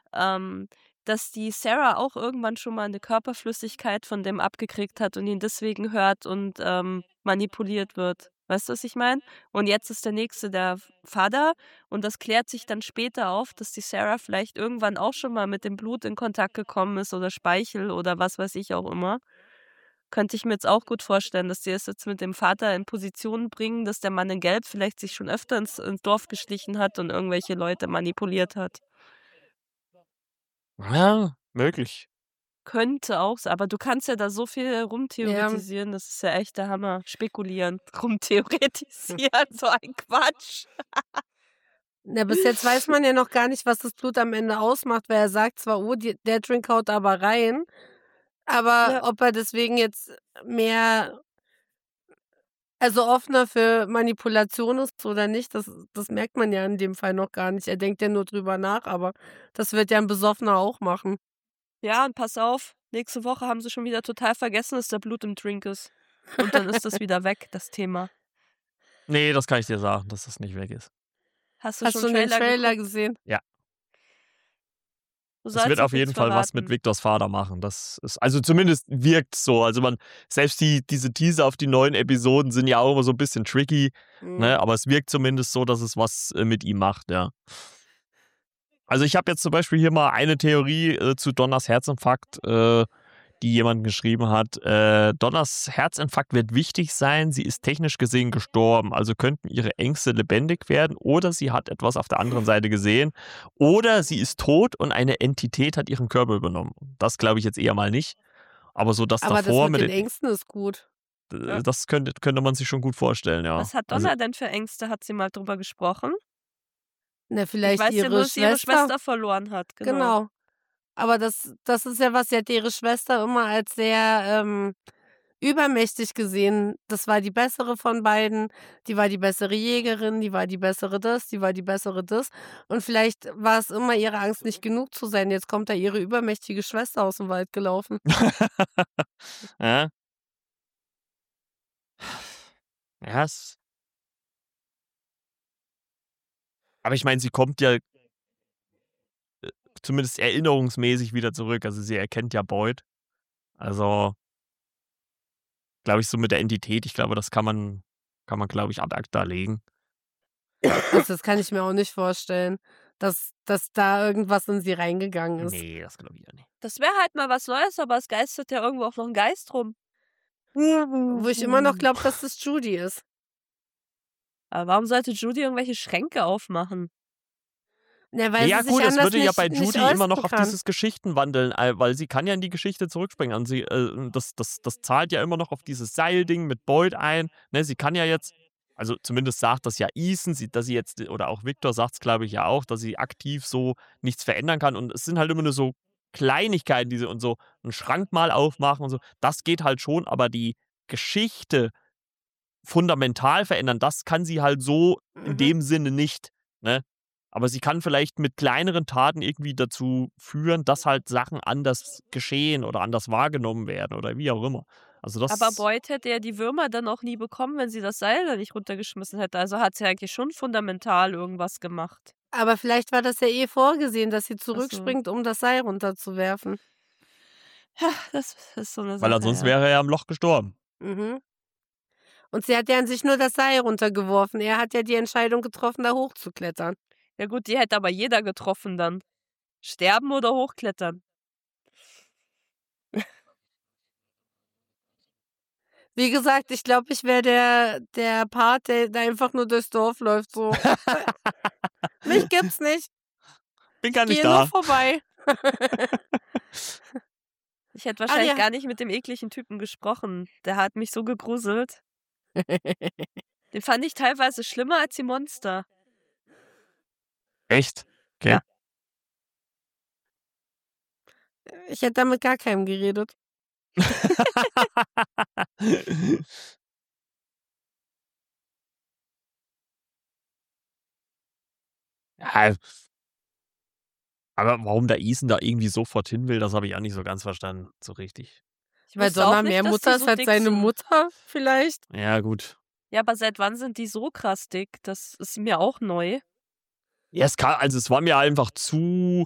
Dass die Sarah auch irgendwann schon mal eine Körperflüssigkeit von dem abgekriegt hat und ihn deswegen hört und manipuliert wird. Weißt du, was ich meine? Und jetzt ist der nächste der Vater und das klärt sich dann später auf, dass die Sarah vielleicht irgendwann auch schon mal mit dem Blut in Kontakt gekommen ist oder Speichel oder was weiß ich auch immer. Könnte ich mir jetzt auch gut vorstellen, dass die es jetzt mit dem Vater in Position bringen, dass der Mann in Gelb vielleicht sich schon öfter ins Dorf geschlichen hat und irgendwelche Leute manipuliert hat. Ja, möglich. Könnte auch sein, aber du kannst ja da so viel rumtheoretisieren, das ist ja echt der Hammer. Spekulieren, rumtheoretisieren, so ein Quatsch. Na, bis jetzt weiß man ja noch gar nicht, was das Blut am Ende ausmacht, weil er sagt zwar, oh, der Drink haut aber rein, aber Ja. ob er deswegen jetzt mehr, also offener für Manipulation ist oder nicht, das merkt man ja in dem Fall noch gar nicht. Er denkt ja nur drüber nach, aber das wird ja ein Besoffener auch machen. Ja, und pass auf, nächste Woche haben sie schon wieder total vergessen, dass da Blut im Drink ist. Und dann ist das wieder weg, das Thema. Nee, das kann ich dir sagen, dass das nicht weg ist. Hast du Hast schon du den Trailer Trailer geguckt? gesehen? Ja. Du Es sollst wird uns auf jeden nichts Fall was mit verraten. Victors Vater machen. Das ist, also zumindest wirkt so. Also selbst diese Teaser auf die neuen Episoden sind ja auch immer so ein bisschen tricky, ne? Aber es wirkt zumindest so, dass es was mit ihm macht, ja. Also ich habe jetzt zum Beispiel hier mal eine Theorie zu Donnas Herzinfarkt, die jemand geschrieben hat. Donnas Herzinfarkt wird wichtig sein. Sie ist technisch gesehen gestorben. Also könnten ihre Ängste lebendig werden oder sie hat etwas auf der anderen Seite gesehen oder sie ist tot und eine Entität hat ihren Körper übernommen. Das glaube ich jetzt eher mal nicht. Aber so das Aber das davor mit mit den Ängsten ist gut. das könnte man sich schon gut vorstellen, ja. Was hat Also, Donna denn für Ängste? Hat sie mal drüber gesprochen? Na, Ich vielleicht weiß ja nur, ihre dass sie ihre Schwester. Schwester verloren hat. Genau. Genau. Aber das ist ja was, sie hat ihre Schwester immer als sehr übermächtig gesehen. Das war die bessere von beiden. Die war die bessere Jägerin, die war die bessere das, die war die bessere das. Und vielleicht war es immer ihre Angst, nicht genug zu sein. Jetzt kommt da ihre übermächtige Schwester aus dem Wald gelaufen. ja. Ja, aber ich meine, sie kommt ja zumindest erinnerungsmäßig wieder zurück. Also sie erkennt ja Boyd. Also, glaube ich, so mit der Entität, ich glaube, das kann man, glaube ich, ad acta legen. Also das kann ich mir auch nicht vorstellen, dass da irgendwas in sie reingegangen ist. Nee, das glaube ich ja nicht. Das wäre halt mal was Neues, aber es geistert ja irgendwo auch noch ein Geist rum. Wo ich immer noch glaube, dass das Judy ist. Aber warum sollte Judy irgendwelche Schränke aufmachen? Ja, weil Ja sie sich gut, es anders würde ja nicht, bei nicht Judy immer noch äußern auf kann. dieses Geschichtenwandeln, weil sie kann ja in die Geschichte zurückspringen. Und das zahlt ja immer noch auf dieses Seilding mit Boyd ein. Ne, sie kann ja jetzt, also zumindest sagt das ja Ethan, dass sie jetzt, oder auch Victor sagt es, glaube ich, ja auch, dass sie aktiv so nichts verändern kann. Und es sind halt immer nur so Kleinigkeiten, die sie und so einen Schrank mal aufmachen und so. Das geht halt schon, aber die Geschichte fundamental verändern, das kann sie halt so in Mhm. dem Sinne nicht, ne? Aber sie kann vielleicht mit kleineren Taten irgendwie dazu führen, dass halt Sachen anders geschehen oder anders wahrgenommen werden oder wie auch immer. Also Aber das Boyd hätte ja die Würmer dann auch nie bekommen, wenn sie das Seil da nicht runtergeschmissen hätte. Also hat sie eigentlich schon fundamental irgendwas gemacht. Aber vielleicht war das ja eh vorgesehen, dass sie Ach so. zurückspringt, um das Seil runterzuwerfen. Ja, das ist so eine weil Sache, ansonsten ja. wäre er ja im Loch gestorben. Mhm. Und sie hat ja an sich nur das Seil runtergeworfen. Er hat ja die Entscheidung getroffen, da hochzuklettern. Ja gut, die hätte aber jeder getroffen dann. Sterben oder hochklettern. Wie gesagt, ich glaube, ich wäre der Part, der einfach nur durchs Dorf läuft, so. Mich gibt's nicht. Bin gar nicht Gehe nur da. vorbei. Ich hätte wahrscheinlich ja. gar nicht mit dem ekligen Typen gesprochen. Der hat mich so gegruselt. Den fand ich teilweise schlimmer als die Monster. Echt? Okay. Ja. Ich hätte da mit gar keinem geredet. Ja, aber warum der Ethan da irgendwie sofort hin will, das habe ich auch nicht so ganz verstanden, so richtig. Ich Weil wusste auch Donna nicht, mehr dass Mutter die ist so als dick seine sind. Mutter, vielleicht. Ja, gut. Ja, aber seit wann sind die so krass dick? Das ist mir auch neu. Ja, es war mir einfach zu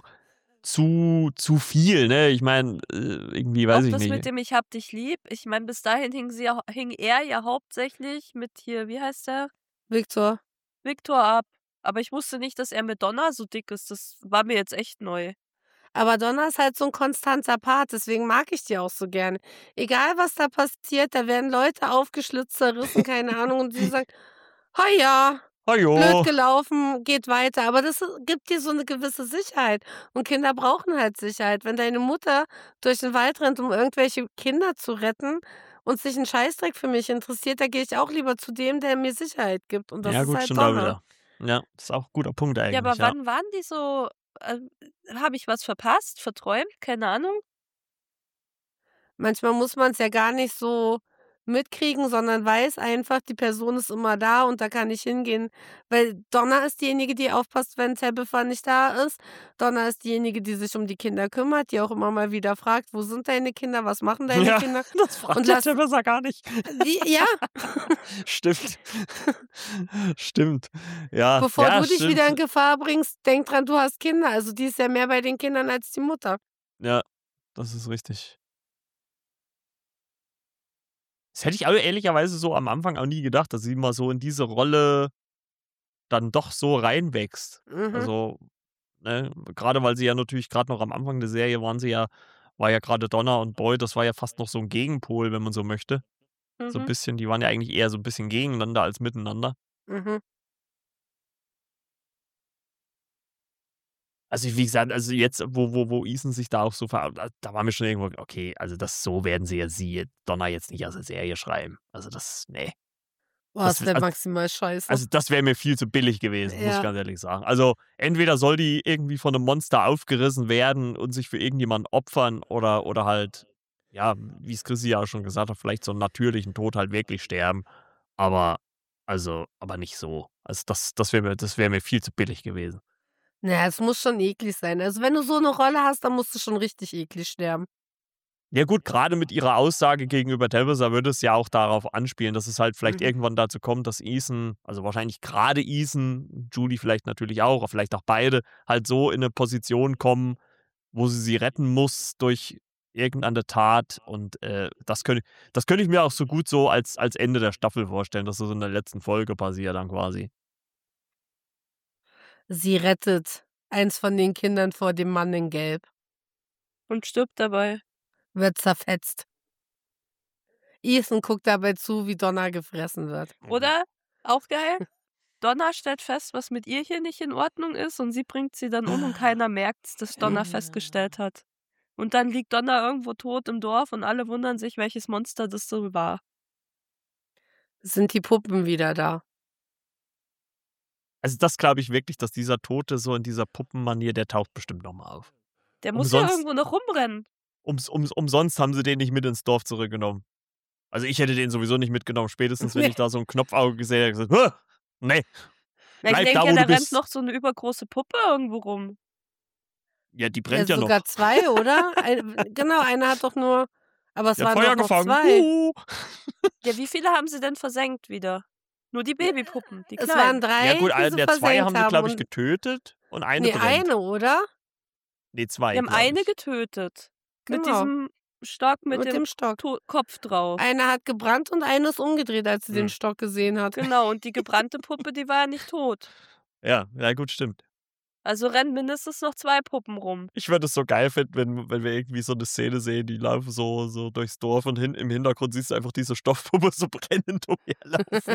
viel, ne? Ich meine, irgendwie weiß Auch ich das nicht. mit dem Ich hab dich lieb. Ich meine, bis dahin hing er ja hauptsächlich mit hier, wie heißt der? Victor. Victor ab. Aber ich wusste nicht, dass er mit Donna so dick ist. Das war mir jetzt echt neu. Aber Donna ist halt so ein konstanter Part, deswegen mag ich die auch so gerne. Egal, was da passiert, da werden Leute aufgeschlitzt, zerrissen, keine Ahnung, und sie sagt, ha ja, blöd Hallo. gelaufen, geht weiter. Aber das gibt dir so eine gewisse Sicherheit. Und Kinder brauchen halt Sicherheit. Wenn deine Mutter durch den Wald rennt, um irgendwelche Kinder zu retten und sich ein Scheißdreck für mich interessiert, da gehe ich auch lieber zu dem, der mir Sicherheit gibt. Und das Ja, ist gut, halt stimmt auch Donna. wieder. Ja, das ist auch ein guter Punkt eigentlich. Ja, aber Ja. wann waren die so? Habe ich was verpasst? Verträumt? Keine Ahnung. Manchmal muss man es ja gar nicht so mitkriegen, sondern weiß einfach, die Person ist immer da und da kann ich hingehen. Weil Donna ist diejenige, die aufpasst, wenn Tabitha nicht da ist. Donna ist diejenige, die sich um die Kinder kümmert, die auch immer mal wieder fragt, wo sind deine Kinder, was machen deine Ja, Kinder? das fragt Und der lass- Tabitha gar nicht. Ja, Stimmt. Stimmt. Ja, bevor ja, du dich stimmt. wieder in Gefahr bringst, denk dran, du hast Kinder. Also die ist ja mehr bei den Kindern als die Mutter. Ja, das ist richtig. Das hätte ich aber ehrlicherweise so am Anfang auch nie gedacht, dass sie mal so in diese Rolle dann doch so reinwächst. Mhm. Also, ne, gerade weil sie ja natürlich gerade noch am Anfang der Serie war ja gerade Donna und Boyd, das war ja fast noch so ein Gegenpol, wenn man so möchte. So ein Mhm. bisschen, die waren ja eigentlich eher so ein bisschen gegeneinander als miteinander. Mhm. Also, wie gesagt, also jetzt, wo Ethan sich da auch so da war mir schon irgendwo, okay, also so werden sie Donna jetzt nicht aus der Serie schreiben. Also nee. Boah, Das das wäre also maximal scheiße. Also, das wäre mir viel zu billig gewesen, muss ich Ja. ganz ehrlich sagen. Also, entweder soll die irgendwie von einem Monster aufgerissen werden und sich für irgendjemanden opfern oder halt, ja, wie es Chrissy ja auch schon gesagt hat, vielleicht so einen natürlichen Tod halt wirklich sterben. Aber nicht so. Also, das wäre mir viel zu billig gewesen. Naja, es muss schon eklig sein. Also wenn du so eine Rolle hast, dann musst du schon richtig eklig sterben. Ja gut, gerade mit ihrer Aussage gegenüber Tabitha würde es ja auch darauf anspielen, dass es halt vielleicht Mhm. irgendwann dazu kommt, dass Ethan, also wahrscheinlich gerade Ethan, Julie vielleicht natürlich auch, aber vielleicht auch beide, halt so in eine Position kommen, wo sie retten muss durch irgendeine Tat. Und das könnte ich mir auch so gut so als Ende der Staffel vorstellen, dass das in der letzten Folge passiert dann quasi. Sie rettet eins von den Kindern vor dem Mann in Gelb, Und stirbt dabei. wird zerfetzt. Ethan guckt dabei zu, wie Donna gefressen wird. Oder, auch geil, Donna stellt fest, was mit ihr hier nicht in Ordnung ist und sie bringt sie dann um und keiner merkt, dass Donna festgestellt hat. Und dann liegt Donna irgendwo tot im Dorf und alle wundern sich, welches Monster das so war. Sind die Puppen wieder da? Also das glaube ich wirklich, dass dieser Tote so in dieser Puppenmanier, der taucht bestimmt nochmal auf. Der muss ja Umsonst- irgendwo noch rumrennen. Umsonst haben sie den nicht mit ins Dorf zurückgenommen. Also ich hätte den sowieso nicht mitgenommen, spätestens wenn Nee. ich da so ein Knopfauge gesehen hätte, gesagt, nee, Na, ich bleib denke da, ja, wo da du rennt bist. noch so eine übergroße Puppe irgendwo rum. Ja, die Ja, brennt ja noch. sogar 2, oder? Genau, einer hat doch nur. Aber es Die hat waren Feuer doch noch gefangen. 2. Ja, wie viele haben sie denn versenkt wieder? Nur die Babypuppen, die Es waren kleinen. 3, Ja gut, die sie der 2 versenkt haben sie, haben. glaube ich, Und getötet und eine nee, brennt. eine, oder? Nee, Die 2, haben glaube eine ich. getötet. Mit Genau, diesem Stock mit mit dem dem Stock. Kopf drauf. Eine hat gebrannt und eine ist umgedreht, als sie den Hm. Stock gesehen hat. Genau, und die gebrannte Puppe, die war ja nicht tot. Ja, gut, stimmt. Also rennen mindestens noch 2 Puppen rum. Ich würde es so geil finden, wenn wir irgendwie so eine Szene sehen, die laufen so durchs Dorf und im Hintergrund siehst du einfach diese Stoffpuppe so brennend umherlaufen.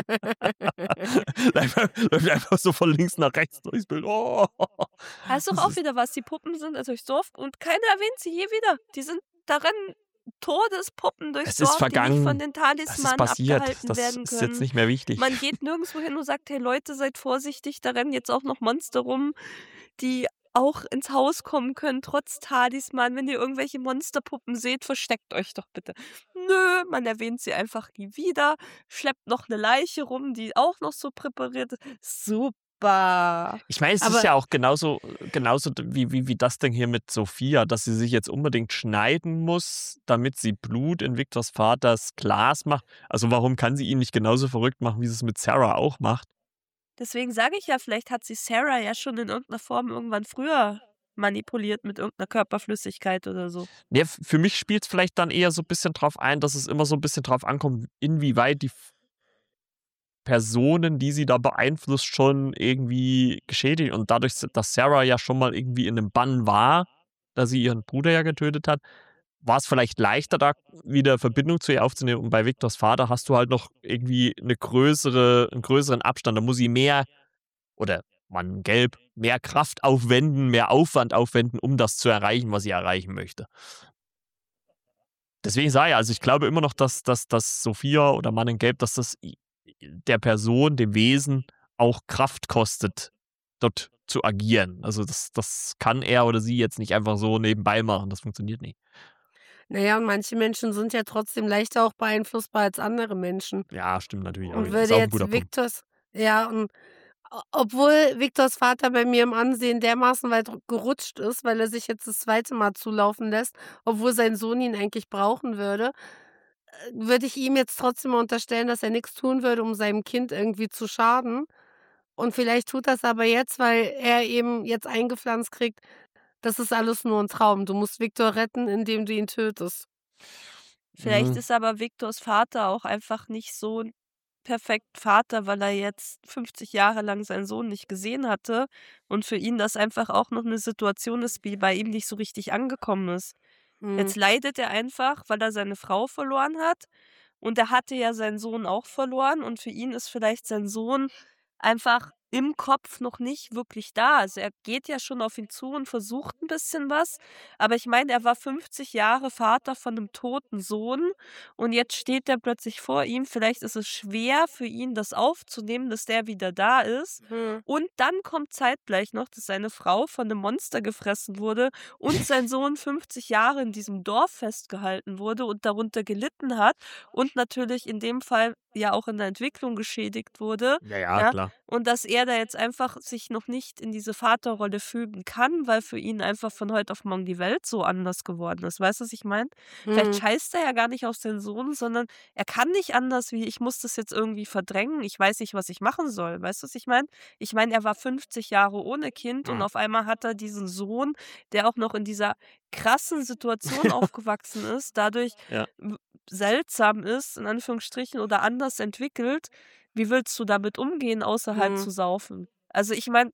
Läuft einfach so von links nach rechts durchs Bild. Oh. Das ist doch auch wieder was. Die Puppen sind also durchs Dorf und keiner erwähnt sie je wieder. Die sind, da rennen Todespuppen durchs Es ist Dorf, die nicht von vergangen. den Das ist Talismanen passiert. abgehalten Das werden ist jetzt können. nicht mehr wichtig. Man geht nirgendwo hin und sagt, hey Leute, seid vorsichtig, da rennen jetzt auch noch Monster rum, die auch ins Haus kommen können, trotz Talisman. Wenn ihr irgendwelche Monsterpuppen seht, versteckt euch doch bitte. Nö, man erwähnt sie einfach nie wieder, schleppt noch eine Leiche rum, die auch noch so präpariert ist. Super. Ich meine, es ist Aber ja auch genauso wie das Ding hier mit Sophia, dass sie sich jetzt unbedingt schneiden muss, damit sie Blut in Victors Vaters Glas macht. Also warum kann sie ihn nicht genauso verrückt machen, wie sie es mit Sarah auch macht? Deswegen sage ich ja, vielleicht hat sie Sarah ja schon in irgendeiner Form irgendwann früher manipuliert mit irgendeiner Körperflüssigkeit oder so. Ja, für mich spielt es vielleicht dann eher so ein bisschen drauf ein, dass es immer so ein bisschen drauf ankommt, inwieweit die Personen, die sie da beeinflusst, schon irgendwie geschädigt. Und dadurch, dass Sarah ja schon mal irgendwie in einem Bann war, da sie ihren Bruder ja getötet hat, war es vielleicht leichter, da wieder Verbindung zu ihr aufzunehmen. Und bei Victors Vater hast du halt noch irgendwie einen größeren Abstand. Da muss sie mehr, oder Mann Gelb, mehr Kraft aufwenden, mehr Aufwand aufwenden, um das zu erreichen, was sie erreichen möchte. Deswegen sage ich, also ich glaube immer noch, dass Sophia oder Mann in Gelb, dass das der Person, dem Wesen auch Kraft kostet, dort zu agieren. Also das kann er oder sie jetzt nicht einfach so nebenbei machen. Das funktioniert nicht. naja, und manche Menschen sind ja trotzdem leichter auch beeinflussbar als andere Menschen. Ja, stimmt natürlich auch Und wieder. Ist würde auch ein jetzt guter Punkt. und obwohl Victors Vater bei mir im Ansehen dermaßen weit gerutscht ist, weil er sich jetzt das 2. Mal zulaufen lässt, obwohl sein Sohn ihn eigentlich brauchen würde, würde ich ihm jetzt trotzdem mal unterstellen, dass er nichts tun würde, um seinem Kind irgendwie zu schaden. Und vielleicht tut das aber jetzt, weil er eben jetzt eingepflanzt kriegt, das ist alles nur ein Traum. Du musst Victor retten, indem du ihn tötest. Vielleicht Mhm. ist aber Victors Vater auch einfach nicht so ein perfekt Vater, weil er jetzt 50 Jahre lang seinen Sohn nicht gesehen hatte und für ihn das einfach auch noch eine Situation ist, die bei ihm nicht so richtig angekommen ist. Jetzt Mhm. leidet er einfach, weil er seine Frau verloren hat und er hatte ja seinen Sohn auch verloren und für ihn ist vielleicht sein Sohn einfach im Kopf noch nicht wirklich da. Also er geht ja schon auf ihn zu und versucht ein bisschen was, aber ich meine, er war 50 Jahre Vater von einem toten Sohn und jetzt steht er plötzlich vor ihm. Vielleicht ist es schwer für ihn, das aufzunehmen, dass der wieder da ist. Mhm. Und dann kommt zeitgleich noch, dass seine Frau von einem Monster gefressen wurde und sein Sohn 50 Jahre in diesem Dorf festgehalten wurde und darunter gelitten hat und natürlich in dem Fall ja auch in der Entwicklung geschädigt wurde. Ja, Ja, klar. und dass er da jetzt einfach sich noch nicht in diese Vaterrolle fügen kann, weil für ihn einfach von heute auf morgen die Welt so anders geworden ist. Weißt du, was ich meine? Vielleicht Mhm. scheißt er ja gar nicht auf seinen Sohn, sondern er kann nicht anders wie ich muss das jetzt irgendwie verdrängen. Ich weiß nicht, was ich machen soll. Weißt du, was ich meine? Ich meine, er war 50 Jahre ohne Kind und Mhm. auf einmal hat er diesen Sohn, der auch noch in dieser krassen Situation aufgewachsen ist, dadurch Ja. seltsam ist, in Anführungsstrichen, oder anders entwickelt. Wie willst du damit umgehen, außer halt Mhm. zu saufen? Also ich meine,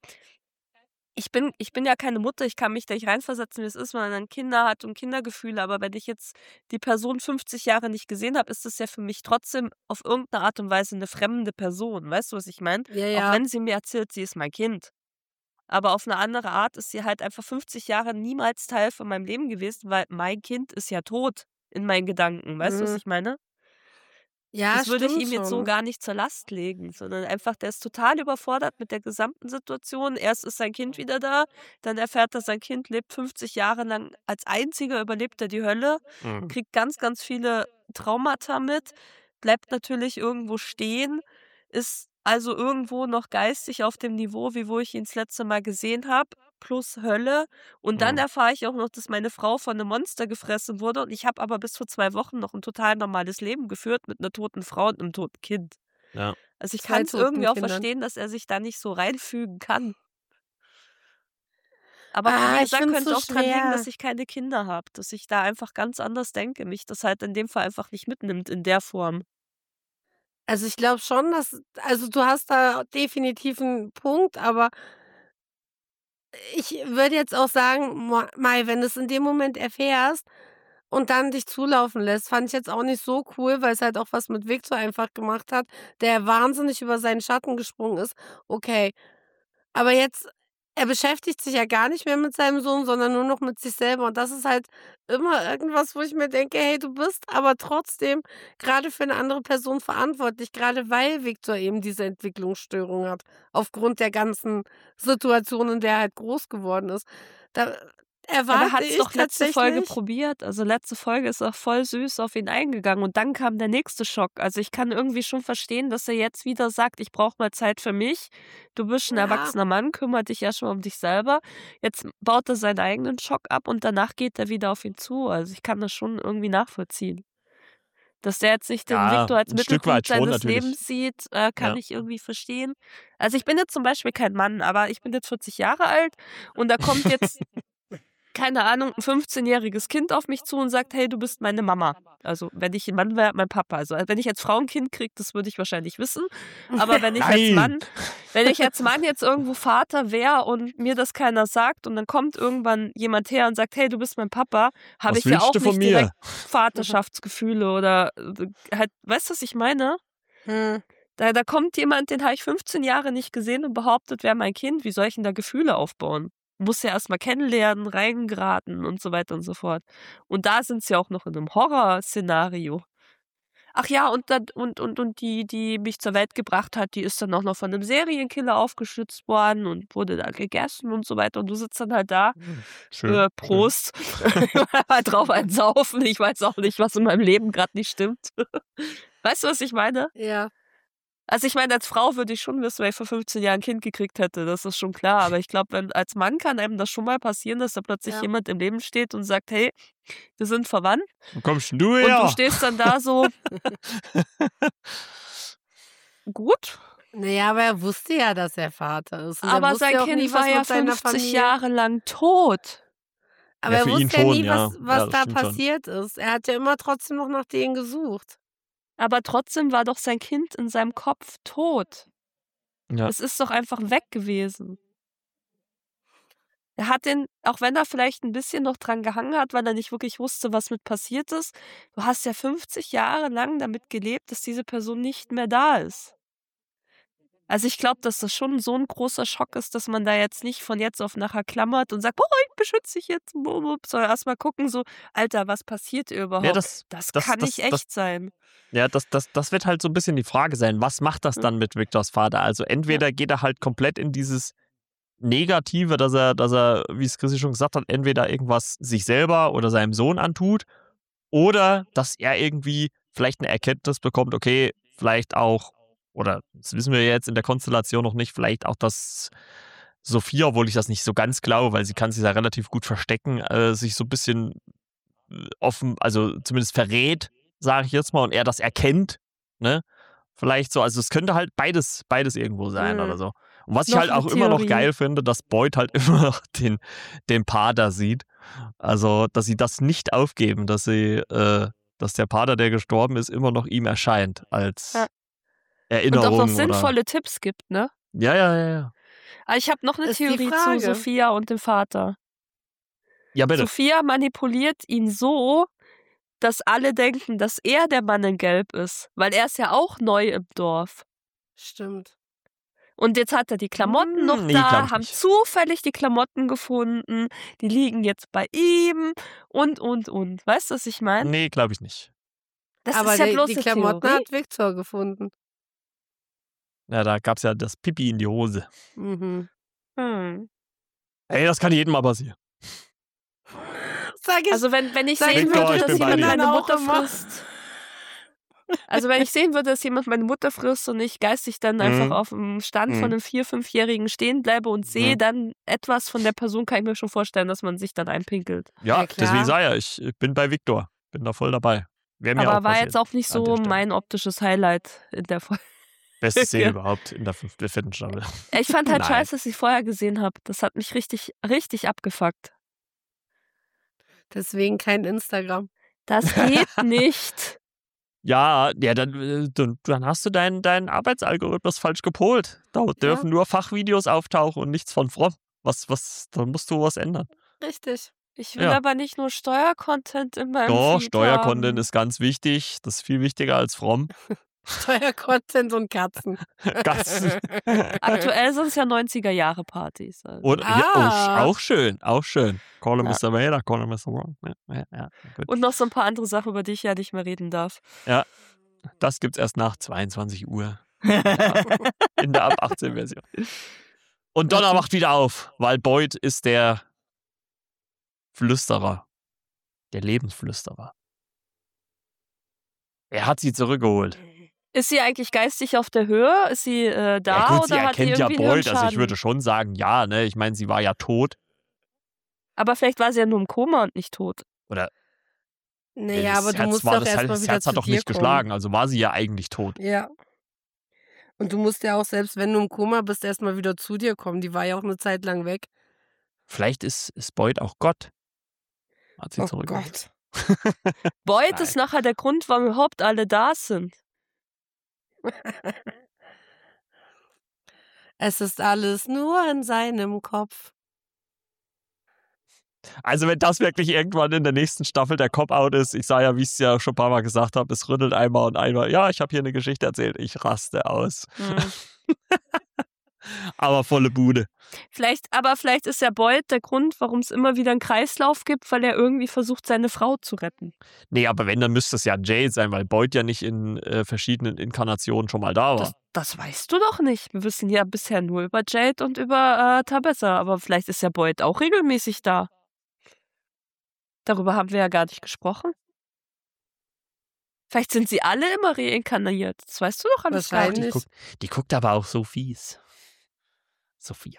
ich bin ja keine Mutter, ich kann mich da nicht reinversetzen, wie es ist, wenn man dann Kinder hat und Kindergefühle, aber wenn ich jetzt die Person 50 Jahre nicht gesehen habe, ist das ja für mich trotzdem auf irgendeine Art und Weise eine fremde Person. Weißt du, was ich meine? Ja, Auch ja. wenn sie mir erzählt, sie ist mein Kind. Aber auf eine andere Art ist sie halt einfach 50 Jahre niemals Teil von meinem Leben gewesen, weil mein Kind ist ja tot in meinen Gedanken. Weißt du, was Mhm. ich meine? Ja, Das würde ich stimmt ihm jetzt so schon. gar nicht zur Last legen, sondern einfach, der ist total überfordert mit der gesamten Situation. Erst ist sein Kind wieder da, dann erfährt er, sein Kind lebt 50 Jahre lang als einziger überlebt er die Hölle, Mhm. kriegt ganz, ganz viele Traumata mit, bleibt natürlich irgendwo stehen, ist also irgendwo noch geistig auf dem Niveau, wie wo ich ihn das letzte Mal gesehen habe, plus Hölle. Und dann erfahre ich auch noch, dass meine Frau von einem Monster gefressen wurde. Und ich habe aber bis vor 2 Wochen noch ein total normales Leben geführt mit einer toten Frau und einem toten Kind. Ja. Also ich 2 kann es toten irgendwie auch Kindern. verstehen, dass er sich da nicht so reinfügen kann. Aber wie Ich gesagt, find's könnte so auch dran liegen, dass schwer. ich keine Kinder habe, dass ich da einfach ganz anders denke, mich das halt in dem Fall einfach nicht mitnimmt in der Form. Also, ich glaube schon, also, du hast da definitiv 'n Punkt, aber ich würde jetzt auch sagen, Mei, wenn du's in dem Moment erfährst und dann dich zulaufen lässt, fand ich jetzt auch nicht so cool, weil es halt auch was mit Viktor einfach gemacht hat, der wahnsinnig über seinen Schatten gesprungen ist. Okay, aber jetzt er beschäftigt sich ja gar nicht mehr mit seinem Sohn, sondern nur noch mit sich selber und das ist halt immer irgendwas, wo ich mir denke: „Hey, du bist aber trotzdem grade für 'ne andere Person verantwortlich“, grade weil Viktor eben diese Entwicklungsstörung hat, aufgrund der ganzen Situation, in der er halt groß geworden ist. Da Aber er erwarte hat's ich doch letzte Folge tatsächlich probiert. Also, letzte Folge ist auch voll süß auf ihn eingegangen und dann kam der nächste Schock. Also, ich kann irgendwie schon verstehen, dass er jetzt wieder sagt: „Ich brauche mal Zeit für mich. Du bist 'n ja, erwachsener Mann, kümmere dich erst mal um dich selber.“ Jetzt baut er seinen eigenen Schock ab und danach geht er wieder auf ihn zu. Also, ich kann das schon irgendwie nachvollziehen. Dass der jetzt nicht den Ja, Viktor als ein Stück Mittelpunkt weit schon seines natürlich. Lebens sieht, kann Ja. ich irgendwie verstehen. Also, ich bin jetzt zum Beispiel kein Mann, aber ich bin jetzt 40 Jahre alt und da kommt jetzt, keine Ahnung, 'n 15-jähriges Kind auf mich zu und sagt: „Hey, du bist meine Mama.“ Also, wenn ich 'n Mann wäre, mein Papa. Also, wenn ich als Frau 'n Kind kriege, das würde ich wahrscheinlich wissen. Aber wenn ich als Nein! Mann jetzt irgendwo Vater wäre und mir das keiner sagt und dann kommt irgendwann jemand her und sagt: „Hey, du bist mein Papa“, habe Was ich ja willst auch du von nicht direkt mir? Vaterschaftsgefühle oder, halt weißt du, was ich meine? Mhm. Da kommt jemand, den habe ich 15 Jahre nicht gesehen und behauptet, wäre mein Kind. Wie soll ich denn da Gefühle aufbauen? Muss ja erst mal kennenlernen, reingeraten und so weiter und so fort. Und da sind sie auch noch in 'nem Horrorszenario. Ach ja, und dann und die mich zur Welt gebracht hat, die ist dann auch noch von 'nem Serienkiller aufgeschlitzt worden und wurde da gegessen und so weiter. Und du sitzt dann halt da, Schön. Prost, halt drauf einen saufen. Ich weiß auch nicht, was in meinem Leben grad nicht stimmt. Weißt du, was ich meine? Ja. Also, ich meine, als Frau würde ich schon wissen, wenn ich vor 15 Jahren 'n Kind gekriegt hätte, das ist schon klar. Aber ich glaube, als Mann kann einem das schon mal passieren, dass da plötzlich Ja. jemand im Leben steht und sagt: „Hey, wir sind verwandt.“ Wo kommst denn du Und du her? stehst dann da so gut, Na ja, aber er wusste ja, dass er Vater ist und er aber wusste sein ja auch nie, Kind was war ja mit seiner 50 Familie Jahre lang tot. aber Ja, er für ihn wusste ja schon, nie, ja. was Ja, das da stimmt schon. passiert ist. Er hat ja immer trotzdem noch nach denen gesucht. Aber trotzdem war doch sein Kind in seinem Kopf tot. Ja. Es ist doch einfach weg gewesen. Er hat den, auch wenn er vielleicht 'n bisschen noch dran gehangen hat, weil er nicht wirklich wusste, was mit passiert ist, du hast ja 50 Jahre lang damit gelebt, dass diese Person nicht mehr da ist. Also, ich glaube, dass das schon so 'n großer Schock ist, dass man da jetzt nicht von jetzt auf nachher klammert und sagt: „Boah, ich beschütze dich jetzt, sondern erst mal gucken so: „Alter, was passiert hier Ja, überhaupt?“ Das kann nicht das echt sein. ja, das wird halt so ein bisschen die Frage sein, was macht das Hm, dann mit Viktors Vater? Also, ja. entweder geht er halt komplett in dieses Negative, dass er, wie es Chrissy schon gesagt hat, entweder irgendwas sich selber oder seinem Sohn antut oder dass er irgendwie vielleicht eine Erkenntnis bekommt, okay, vielleicht auch oder das wissen wir jetzt in der Konstellation noch nicht, vielleicht auch, dass Sophia, obwohl ich das nicht so ganz glaube, weil sie kann sich ja relativ gut verstecken, sich so ein bisschen offen, also zumindest verrät, sage ich jetzt mal, und er das erkennt, ne? Vielleicht so, also es könnte halt beides irgendwo sein oder Mhm. so. Und was ich Noch halt 'ne auch immer noch Theorie. geil finde, dass Boyd halt immer noch den Pater sieht. Also, dass sie das nicht aufgeben, dass der Pater, der gestorben ist, immer noch ihm erscheint Ja. als Und auch noch Erinnerung oder sinnvolle Tipps gibt, ne? ja. Aber ich habe noch 'ne Ist die Theorie zu Frage. Sophia und dem Vater. Ja, bitte. Sophia manipuliert ihn so, dass alle denken, dass er der Mann in Gelb ist, weil er ist ja auch neu im Dorf. Stimmt. Und jetzt hat er die Klamotten noch Ne, glaube da, ich haben nicht. zufällig die Klamotten gefunden, die liegen jetzt bei ihm und. Weißt du, was ich meine? Ne, glaube ich nicht. Das Aber ist ja die bloß 'ne Klamotten Theorie. hat Viktor gefunden. Ja, da gab's ja das Pipi in die Hose. Mhm. Hm. Ey, das kann jedem mal passieren. Sag ich Also, wenn ich sag ich sehen Viktor, würde, ich dass bin bei jemand dir. meine auch Mutter immer. frisst, Also wenn ich sehen würde, dass jemand meine Mutter frisst und ich geistig dann einfach Mhm. auf dem Stand von Mhm. einem 4-, 5-Jährigen stehen bleibe und sehe Mhm. dann etwas von der Person, kann ich mir schon vorstellen, dass man sich dann einpinkelt. Ja, Ja, deswegen klar. sage ja, ich bin bei Viktor. Bin da voll dabei. Wäre mir auch Aber war jetzt passiert auch nicht an der so Stelle. mein optisches Highlight in der Folge. Beste Szene überhaupt in der 4. Staffel. Ich fand halt Nein. scheiße, dass ich vorher gesehen habe. Das hat mich richtig, richtig abgefuckt. Deswegen kein Instagram. Das geht nicht. Ja, dann hast du deinen Arbeitsalgorithmus falsch gepolt. Da dürfen nur Fachvideos auftauchen und nichts von fromm. Da musst du was ändern. Richtig. Ich will Ja. aber nicht nur Steuercontent in meinem Doch, Feed Steuercontent haben. ist ganz wichtig. Das ist viel wichtiger als fromm. Steuercontent und Katzen. Katzen. Aktuell sind es ja 90er-Jahre-Partys. Also. Und, ja, Ah. auch schön, auch schön. Call him Ja. Mr. Vader, call him Mr. Wrong. Ja, gut. Und noch so ein paar andere Sachen, über die ich ja nicht mehr reden darf. Ja, das gibt's erst nach 22 Uhr. In der ab 18 Version. Und Donna wacht wieder auf, weil Boyd ist der Flüsterer. Der Lebensflüsterer. Er hat sie zurückgeholt. Ist sie eigentlich geistig auf der Höhe? Ist sie da Ja gut, sie oder hat sie erkennt ja irgendwie einen Boyd, also ich Hirnschaden? würde schon sagen, ja, ne? Ich meine, sie war ja tot. Aber vielleicht war sie ja nur im Koma und nicht tot. Oder Naja, aber du musst doch das erstmal wieder Herz zu hat doch dir nicht kommen. geschlagen, also war sie ja eigentlich tot. Ja. Und du musst ja auch, selbst wenn du im Koma bist, erstmal wieder zu dir kommen. Die war ja auch eine Zeit lang weg. Vielleicht ist Boyd auch Gott. Hat sie Oh zurückgeholt. Gott. Boyd Nein. ist nachher der Grund, warum überhaupt alle da sind. Es ist alles nur in seinem Kopf. Also wenn das wirklich irgendwann in der nächsten Staffel der Cop-Out ist, ich sage ja, wie ich es ja schon ein paar Mal gesagt habe, es rüttelt einmal und einmal, ja, ich habe hier eine Geschichte erzählt, ich raste aus. Aber volle Bude. Vielleicht ist ja Boyd der Grund, warum es immer wieder einen Kreislauf gibt, weil er irgendwie versucht, seine Frau zu retten. Nee, aber wenn, dann müsste es ja Jade sein, weil Boyd ja nicht in verschiedenen Inkarnationen schon mal da war. Das weißt du doch nicht. Wir wissen ja bisher nur über Jade und über Tabessa, aber vielleicht ist ja Boyd auch regelmäßig da. Darüber haben wir ja gar nicht gesprochen. Vielleicht sind sie alle immer reinkarniert. Das weißt du doch alles gar nicht. Wahrscheinlich. Die guckt aber auch so fies. Sophia.